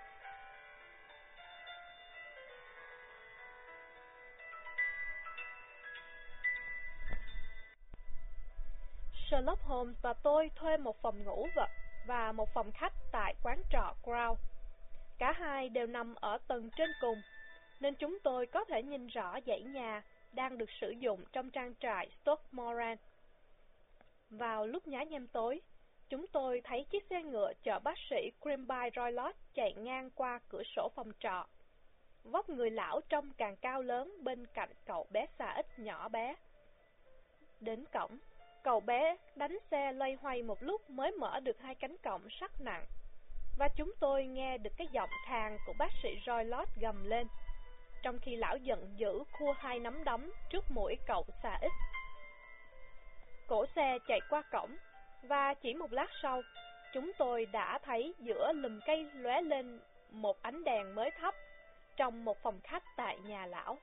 Sherlock Holmes và tôi thuê một phòng ngủ và một phòng khách tại quán trọ Crown. Cả hai đều nằm ở tầng trên cùng, nên chúng tôi có thể nhìn rõ dãy nhà đang được sử dụng trong trang trại Stoke-Moran. Vào lúc nhá nhem tối, chúng tôi thấy chiếc xe ngựa chở bác sĩ Grimby Roylott chạy ngang qua cửa sổ phòng trọ. Vóc người lão trông càng cao lớn bên cạnh cậu bé xà ích nhỏ bé. Đến cổng, cậu bé đánh xe loay hoay một lúc mới mở được hai cánh cổng sắt nặng, và chúng tôi nghe được cái giọng khàn của bác sĩ Roylott gầm lên, trong khi lão giận dữ khua hai nắm đấm trước mũi cậu xà ích. Cỗ xe chạy qua cổng, và chỉ một lát sau, chúng tôi đã thấy giữa lùm cây lóe lên một ánh đèn mới thắp trong một phòng khách tại nhà lão.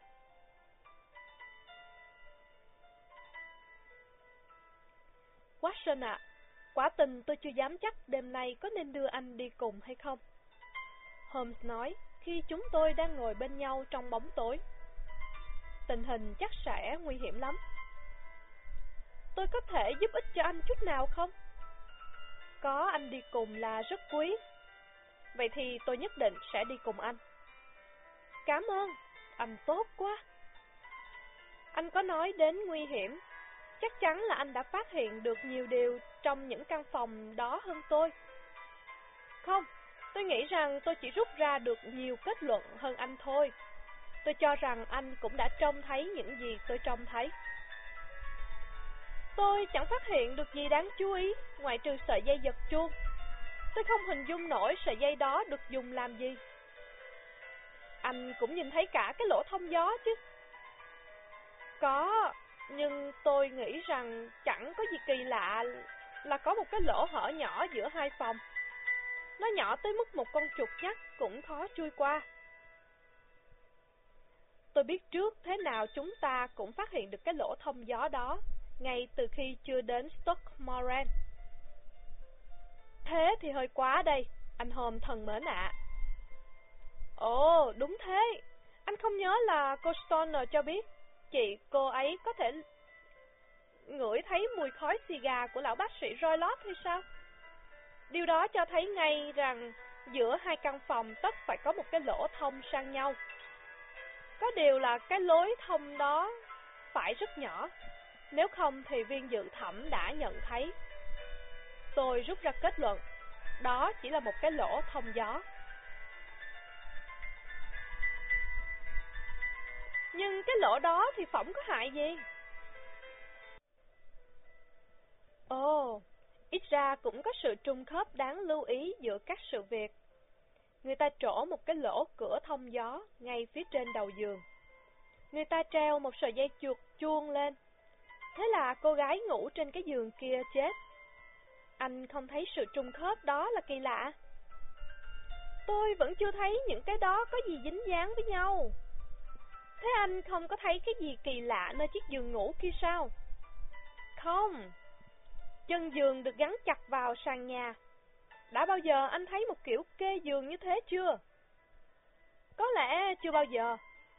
Watson ạ, quả tình tôi chưa dám chắc đêm nay có nên đưa anh đi cùng hay không. Holmes nói khi chúng tôi đang ngồi bên nhau trong bóng tối. Tình hình chắc sẽ nguy hiểm lắm. Tôi có thể giúp ích cho anh chút nào không? Có anh đi cùng là rất quý. Vậy thì tôi nhất định sẽ đi cùng anh. Cảm ơn, anh tốt quá. Anh có nói đến nguy hiểm. Chắc chắn là anh đã phát hiện được nhiều điều trong những căn phòng đó hơn tôi. Không, tôi nghĩ rằng tôi chỉ rút ra được nhiều kết luận hơn anh thôi. Tôi cho rằng anh cũng đã trông thấy những gì tôi trông thấy. Tôi chẳng phát hiện được gì đáng chú ý ngoại trừ sợi dây giật chuông. Tôi không hình dung nổi sợi dây đó được dùng làm gì. Anh cũng nhìn thấy cả cái lỗ thông gió chứ? Có, nhưng tôi nghĩ rằng chẳng có gì kỳ lạ là có một cái lỗ hở nhỏ giữa hai phòng. Nó nhỏ tới mức một con chuột nhắt cũng khó chui qua. Tôi biết trước thế nào chúng ta cũng phát hiện được cái lỗ thông gió đó ngay từ khi chưa đến Stoke-Moran. Thế thì hơi quá đây, anh Holmes thần mến ạ. Ồ, đúng thế. Anh không nhớ là cô Stoner cho biết cô ấy có thể ngửi thấy mùi khói xì gà của lão bác sĩ Roylott hay sao? Điều đó cho thấy ngay rằng giữa hai căn phòng tất phải có một cái lỗ thông sang nhau. Có điều là cái lối thông đó phải rất nhỏ, nếu không thì viên dự thẩm đã nhận thấy. Tôi rút ra kết luận, đó chỉ là một cái lỗ thông gió. Nhưng cái lỗ đó thì phỏng có hại gì? Ồ, ít ra cũng có sự trùng khớp đáng lưu ý giữa các sự việc. Người ta trổ một cái lỗ cửa thông gió ngay phía trên đầu giường. Người ta treo một sợi dây chuột chuông lên. Thế là cô gái ngủ trên cái giường kia chết. Anh không thấy sự trùng khớp đó là kỳ lạ? Tôi vẫn chưa thấy những cái đó có gì dính dáng với nhau. Thế anh không có thấy cái gì kỳ lạ nơi chiếc giường ngủ kia sao? Không. Chân giường được gắn chặt vào sàn nhà. Đã bao giờ anh thấy một kiểu kê giường như thế chưa? Có lẽ chưa bao giờ.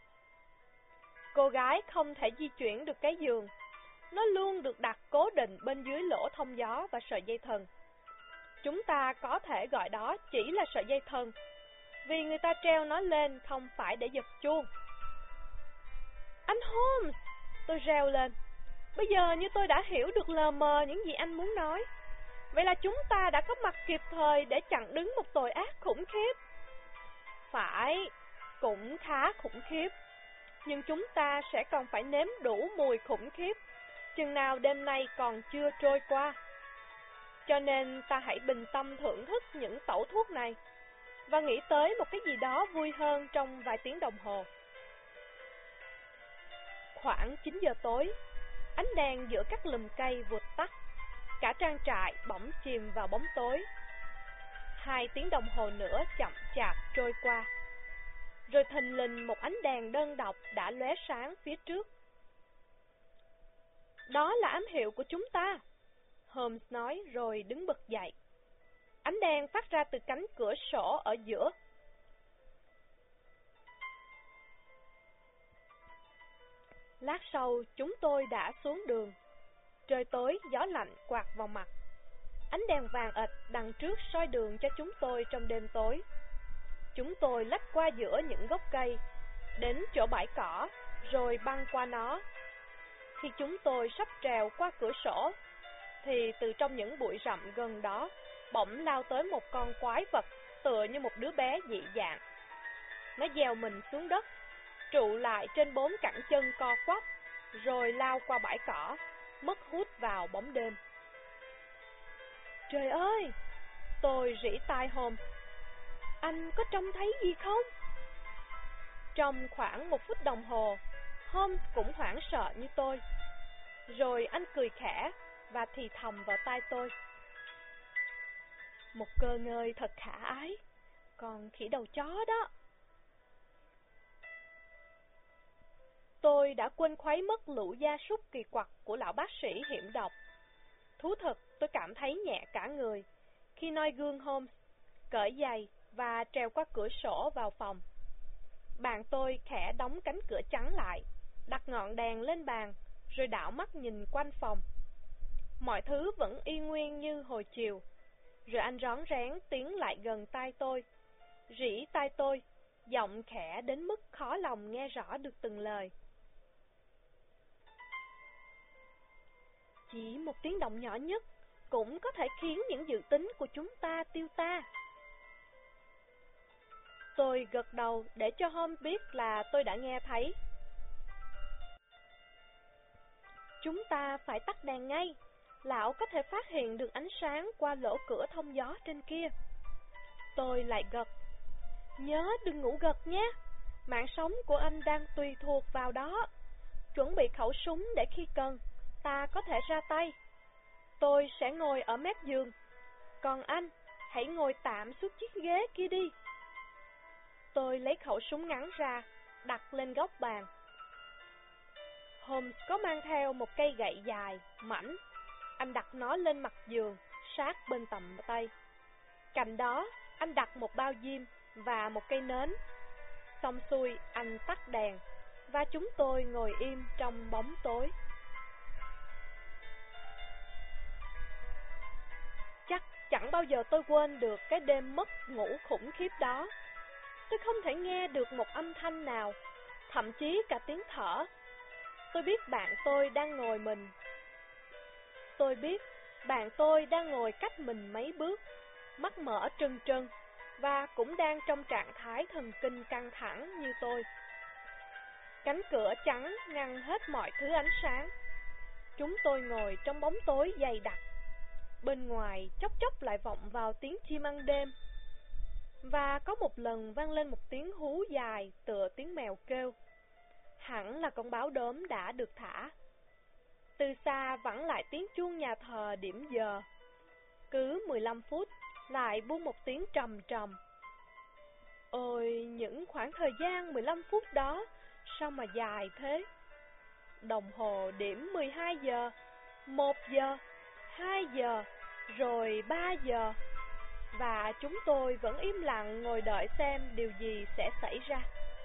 Cô gái không thể di chuyển được cái giường. Nó luôn được đặt cố định bên dưới lỗ thông gió và sợi dây thừng. Chúng ta có thể gọi đó chỉ là sợi dây thừng, vì người ta treo nó lên không phải để giật chuông. Anh Holmes, tôi reo lên. Bây giờ như tôi đã hiểu được lờ mờ những gì anh muốn nói. Vậy là chúng ta đã có mặt kịp thời để chặn đứng một tội ác khủng khiếp. Phải, cũng khá khủng khiếp. Nhưng chúng ta sẽ còn phải nếm đủ mùi khủng khiếp, chừng nào đêm nay còn chưa trôi qua. Cho nên ta hãy bình tâm thưởng thức những tẩu thuốc này, và nghĩ tới một cái gì đó vui hơn trong vài tiếng đồng hồ. Khoảng 9 giờ tối, ánh đèn giữa các lùm cây vụt tắt. Cả trang trại bỗng chìm vào bóng tối. 2 tiếng đồng hồ nữa chậm chạp trôi qua. Rồi thình lình một ánh đèn đơn độc đã lóe sáng phía trước. Đó là ám hiệu của chúng ta. Holmes nói rồi đứng bật dậy. Ánh đèn phát ra từ cánh cửa sổ ở giữa. Lát sau, chúng tôi đã xuống đường. Trời tối, gió lạnh quạt vào mặt. Ánh đèn vàng ạch đằng trước soi đường cho chúng tôi trong đêm tối. Chúng tôi lách qua giữa những gốc cây, đến chỗ bãi cỏ, rồi băng qua nó. Khi chúng tôi sắp trèo qua cửa sổ, thì từ trong những bụi rậm gần đó, bỗng lao tới một con quái vật tựa như một đứa bé dị dạng. Nó gieo mình xuống đất, trụ lại trên 4 cẳng chân co quắp, rồi lao qua bãi cỏ, mất hút vào bóng đêm. Trời ơi! Tôi rỉ tai Holmes. Anh có trông thấy gì không? Trong khoảng 1 phút đồng hồ, Holmes cũng hoảng sợ như tôi. Rồi anh cười khẽ và thì thầm vào tai tôi. Một cơ ngơi thật khả ái, còn khỉ đầu chó đó. Tôi đã quên khuấy mất lũ gia súc kỳ quặc của lão bác sĩ hiểm độc. Thú thật, tôi cảm thấy nhẹ cả người khi noi gương Holmes, cởi giày và trèo qua cửa sổ vào phòng. Bạn tôi khẽ đóng cánh cửa trắng lại, đặt ngọn đèn lên bàn, rồi đảo mắt nhìn quanh phòng. Mọi thứ vẫn y nguyên như hồi chiều. Rồi anh rón rén tiến lại gần tai tôi, rỉ tai tôi, giọng khẽ đến mức khó lòng nghe rõ được từng lời. Chỉ một tiếng động nhỏ nhất cũng có thể khiến những dự tính của chúng ta tiêu ta. Tôi gật đầu để cho Holmes biết là tôi đã nghe thấy. Chúng ta phải tắt đèn ngay. Lão có thể phát hiện được ánh sáng qua lỗ cửa thông gió trên kia. Tôi lại gật. Nhớ đừng ngủ gật nhé. Mạng sống của anh đang tùy thuộc vào đó. Chuẩn bị khẩu súng để khi cần, ta có thể ra tay. Tôi sẽ ngồi ở mép giường. Còn anh, hãy ngồi tạm xuống chiếc ghế kia đi. Tôi lấy khẩu súng ngắn ra, đặt lên góc bàn. Holmes có mang theo một cây gậy dài, mảnh. Anh đặt nó lên mặt giường, sát bên tầm tay. Cạnh đó, anh đặt một bao diêm và một cây nến. Xong xuôi, anh tắt đèn, và chúng tôi ngồi im trong bóng tối. Chắc chẳng bao giờ tôi quên được cái đêm mất ngủ khủng khiếp đó. Tôi không thể nghe được một âm thanh nào, thậm chí cả tiếng thở. Tôi biết bạn tôi đang ngồi cách mình mấy bước, mắt mở trừng trừng, và cũng đang trong trạng thái thần kinh căng thẳng như tôi. Cánh cửa trắng ngăn hết mọi thứ ánh sáng. Chúng tôi ngồi trong bóng tối dày đặc. Bên ngoài chốc chốc lại vọng vào tiếng chim ăn đêm. Và có một lần vang lên một tiếng hú dài tựa tiếng mèo kêu. Hẳn là con báo đốm đã được thả. Từ xa vẳng lại tiếng chuông nhà thờ điểm giờ. Cứ 15 phút lại buông một tiếng trầm trầm. Ôi, những khoảng thời gian 15 phút đó sao mà dài thế? Đồng hồ điểm 12 giờ, 1 giờ, 2 giờ, rồi 3 giờ. Và chúng tôi vẫn im lặng ngồi đợi xem điều gì sẽ xảy ra.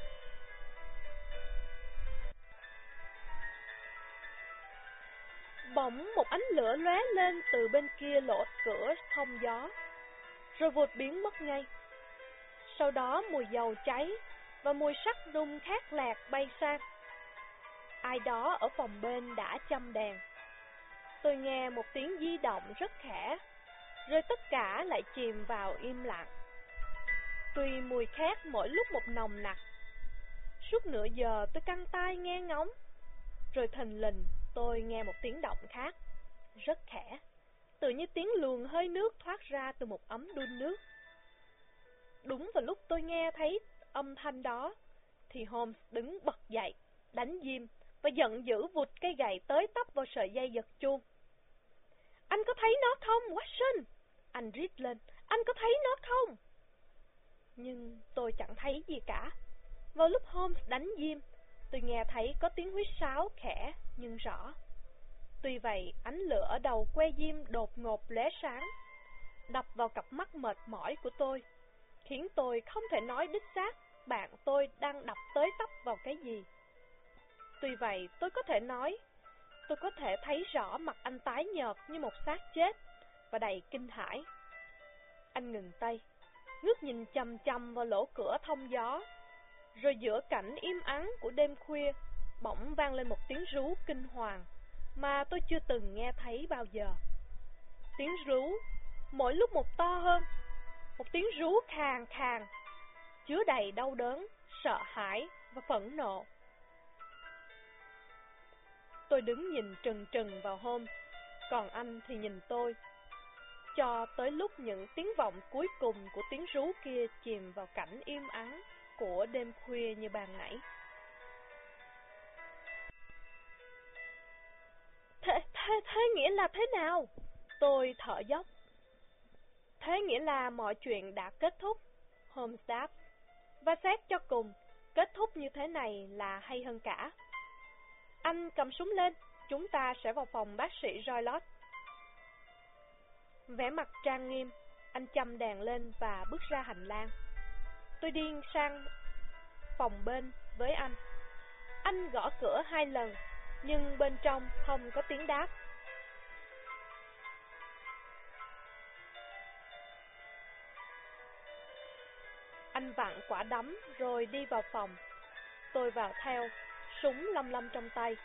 Bỗng một ánh lửa lóe lên từ bên kia lỗ cửa thông gió, rồi vụt biến mất ngay. Sau đó mùi dầu cháy và mùi sắt nung khét lẹt bay sang. Ai đó ở phòng bên đã châm đèn. Tôi nghe một tiếng di động rất khẽ, rồi tất cả lại chìm vào im lặng. Tuy mùi khét mỗi lúc một nồng nặc. Suốt nửa giờ tôi căng tai nghe ngóng, rồi thình lình tôi nghe một tiếng động khác, rất khẽ, tự như tiếng luồng hơi nước thoát ra từ một ấm đun nước. Đúng vào lúc tôi nghe thấy âm thanh đó, thì Holmes đứng bật dậy, đánh diêm và giận dữ vụt cây gậy tới tấp vào sợi dây giật chuông. Anh có thấy nó không, Watson? Anh rít lên, anh có thấy nó không? Nhưng tôi chẳng thấy gì cả. Vào lúc Holmes đánh diêm, tôi nghe thấy có tiếng huýt sáo khẽ nhưng rõ. Tuy vậy, ánh lửa ở đầu que diêm đột ngột lóe sáng, đập vào cặp mắt mệt mỏi của tôi, khiến tôi không thể nói đích xác bạn tôi đang đập tới tấp vào cái gì. Tuy vậy, tôi có thể thấy rõ mặt anh tái nhợt như một xác chết và đầy kinh hãi. Anh ngừng tay, ngước nhìn chằm chằm vào lỗ cửa thông gió, rồi giữa cảnh im ắng của đêm khuya, bỗng vang lên một tiếng rú kinh hoàng mà tôi chưa từng nghe thấy bao giờ. Tiếng rú mỗi lúc một to hơn, một tiếng rú khàn khàn, chứa đầy đau đớn, sợ hãi và phẫn nộ. Tôi đứng nhìn trừng trừng vào Holmes, còn anh thì nhìn tôi, cho tới lúc những tiếng vọng cuối cùng của tiếng rú kia chìm vào cảnh im ắng của đêm khuya như ban nãy. Thế nghĩa là thế nào? Tôi thở dốc. Thế nghĩa là mọi chuyện đã kết thúc, Holmes đáp. Và xét cho cùng, kết thúc như thế này là hay hơn cả. Anh cầm súng lên, chúng ta sẽ vào phòng bác sĩ Roylott. Vẻ mặt trang nghiêm, anh châm đèn lên và bước ra hành lang. Tôi đi sang phòng bên với anh. Anh gõ cửa 2 lần, nhưng bên trong không có tiếng đáp. Anh vặn quả đấm rồi đi vào phòng. Tôi vào theo, súng lăm lăm trong tay.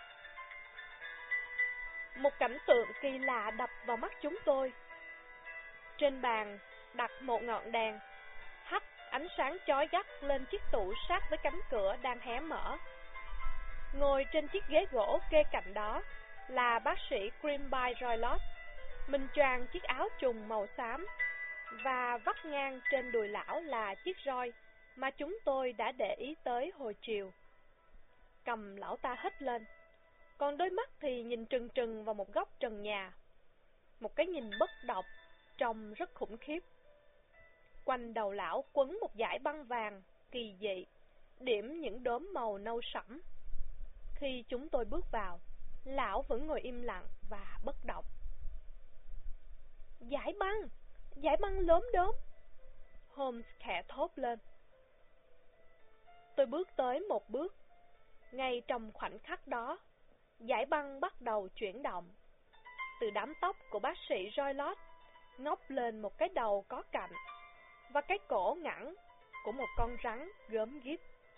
Một cảnh tượng kỳ lạ đập vào mắt chúng tôi. Trên bàn đặt một ngọn đèn, hắt ánh sáng chói gắt lên chiếc tủ sát với cánh cửa đang hé mở. Ngồi trên chiếc ghế gỗ kê cạnh đó là bác sĩ Grimby Roylott, mình choàng chiếc áo trùng màu xám, và vắt ngang trên đùi lão là chiếc roi mà chúng tôi đã để ý tới hồi chiều. Cầm lão ta hất lên, còn đôi mắt thì nhìn trừng trừng vào một góc trần nhà. Một cái nhìn bất động, trông rất khủng khiếp. Quanh đầu lão quấn một dải băng vàng kỳ dị, điểm những đốm màu nâu sẫm. Khi chúng tôi bước vào, lão vẫn ngồi im lặng và bất động. Dải băng lốm đốm, Holmes khẽ thốt lên. Tôi bước tới một bước. Ngay trong khoảnh khắc đó, dải băng bắt đầu chuyển động. Từ đám tóc của bác sĩ Roylott ngóc lên một cái đầu có cạnh và cái cổ ngẵn của một con rắn gớm ghiếc.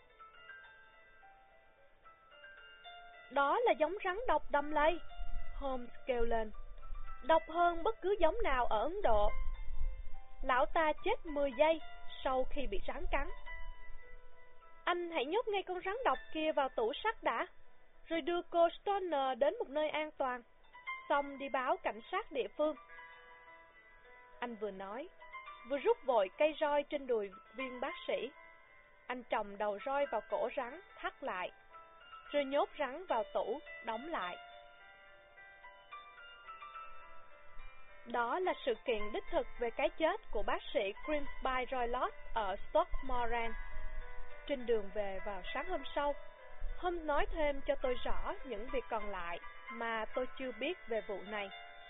Đó là giống rắn độc đầm lầy, Holmes kêu lên. Độc hơn bất cứ giống nào ở Ấn Độ. Lão ta chết 10 giây sau khi bị rắn cắn. Anh hãy nhốt ngay con rắn độc kia vào tủ sắt đã, rồi đưa cô Stoner đến một nơi an toàn, xong đi báo cảnh sát địa phương. Anh vừa nói, vừa rút vội cây roi trên đùi viên bác sĩ. Anh trồng đầu roi vào cổ rắn, thắt lại, rồi nhốt rắn vào tủ, đóng lại. Đó là sự kiện đích thực về cái chết của bác sĩ Grimby Roylott ở Stockmoran. Trên đường về vào sáng hôm sau, Holmes nói thêm cho tôi rõ những việc còn lại mà tôi chưa biết về vụ này.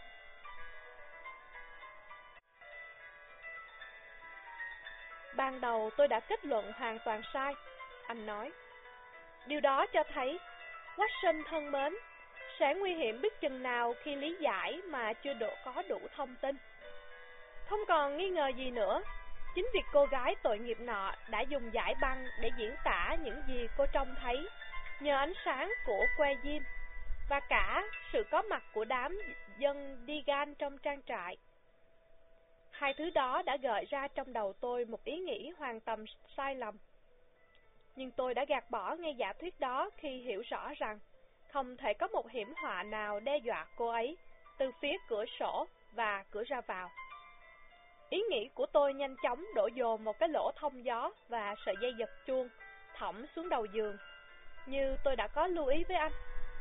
Ban đầu tôi đã kết luận hoàn toàn sai, anh nói. Điều đó cho thấy, Watson thân mến, sẽ nguy hiểm biết chừng nào khi lý giải mà chưa có đủ thông tin. Không còn nghi ngờ gì nữa, chính việc cô gái tội nghiệp nọ đã dùng dải băng để diễn tả những gì cô trông thấy nhờ ánh sáng của que diêm và cả sự có mặt của đám dân Digan trong trang trại. Hai thứ đó đã gợi ra trong đầu tôi một ý nghĩ hoàn toàn sai lầm. Nhưng tôi đã gạt bỏ ngay giả thuyết đó khi hiểu rõ rằng không thể có một hiểm họa nào đe dọa cô ấy từ phía cửa sổ và cửa ra vào. Ý nghĩ của tôi nhanh chóng đổ dồn một cái lỗ thông gió và sợi dây giật chuông thõng xuống đầu giường, như tôi đã có lưu ý với anh.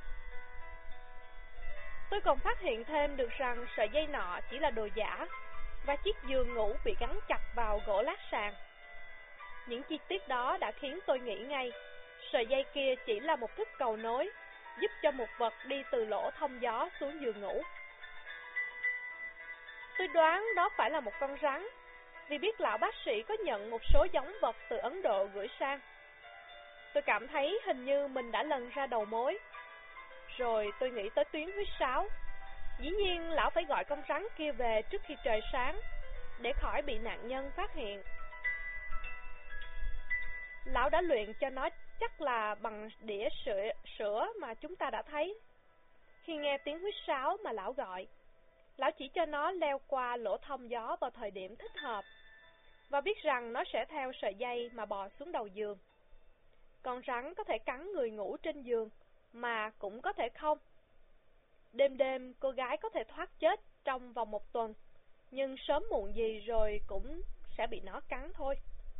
Tôi còn phát hiện thêm được rằng sợi dây nọ chỉ là đồ giả và chiếc giường ngủ bị gắn chặt vào gỗ lát sàn. Những chi tiết đó đã khiến tôi nghĩ ngay, sợi dây kia chỉ là một thức cầu nối giúp cho một vật đi từ lỗ thông gió xuống giường ngủ. Tôi đoán đó phải là một con rắn, vì biết lão bác sĩ có nhận một số giống vật từ Ấn Độ gửi sang. Tôi cảm thấy hình như mình đã lần ra đầu mối. Rồi tôi nghĩ tới tuyến huýt sáo. Dĩ nhiên lão phải gọi con rắn kia về trước khi trời sáng, để khỏi bị nạn nhân phát hiện. Lão đã luyện cho nó chắc là bằng đĩa sữa mà chúng ta đã thấy. Khi nghe tiếng huýt sáo mà lão gọi, lão chỉ cho nó leo qua lỗ thông gió vào thời điểm thích hợp, và biết rằng nó sẽ theo sợi dây mà bò xuống đầu giường. Con rắn có thể cắn người ngủ trên giường, mà cũng có thể không. Đêm đêm cô gái có thể thoát chết trong vòng 1 tuần, nhưng sớm muộn gì rồi cũng sẽ bị nó cắn thôi.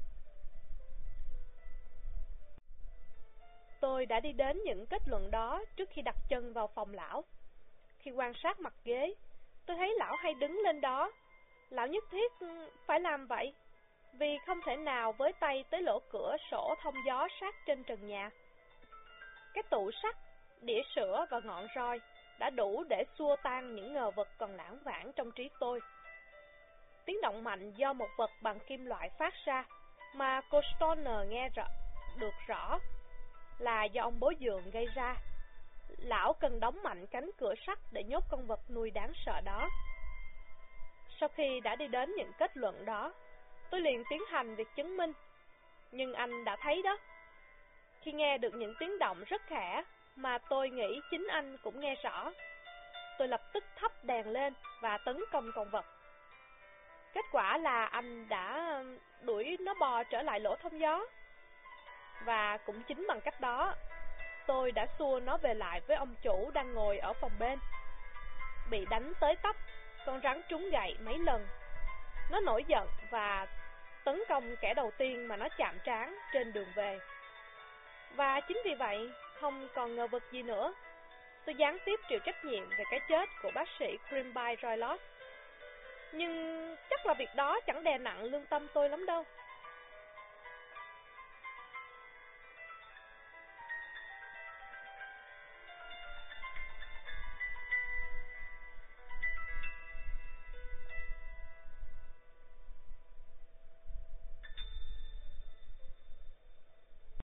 Tôi đã đi đến những kết luận đó trước khi đặt chân vào phòng lão. Khi quan sát mặt ghế, tôi thấy lão hay đứng lên đó. Lão nhất thiết phải làm vậy, vì không thể nào với tay tới lỗ cửa sổ thông gió sát trên trần nhà. Cái tủ sắt, đĩa sữa và ngọn roi đã đủ để xua tan những ngờ vực còn lãng vảng trong trí tôi. Tiếng động mạnh do một vật bằng kim loại phát ra, mà cô Stoner nghe được rõ là do ông bố giường gây ra. Lão cần đóng mạnh cánh cửa sắt để nhốt con vật nuôi đáng sợ đó. Sau khi đã đi đến những kết luận đó, tôi liền tiến hành việc chứng minh. Nhưng anh đã thấy đó, khi nghe được những tiếng động rất khẽ mà tôi nghĩ chính anh cũng nghe rõ, tôi lập tức thắp đèn lên và tấn công con vật. Kết quả là anh đã đuổi nó bò trở lại lỗ thông gió. Và cũng chính bằng cách đó, tôi đã xua nó về lại với ông chủ đang ngồi ở phòng bên. Bị đánh tới tấp, con rắn trúng gậy mấy lần. Nó nổi giận và tấn công kẻ đầu tiên mà nó chạm trán trên đường về. Và chính vì vậy, không còn ngờ vực gì nữa, tôi gián tiếp chịu trách nhiệm về cái chết của bác sĩ Grimby Roylott. Nhưng chắc là việc đó chẳng đè nặng lương tâm tôi lắm đâu.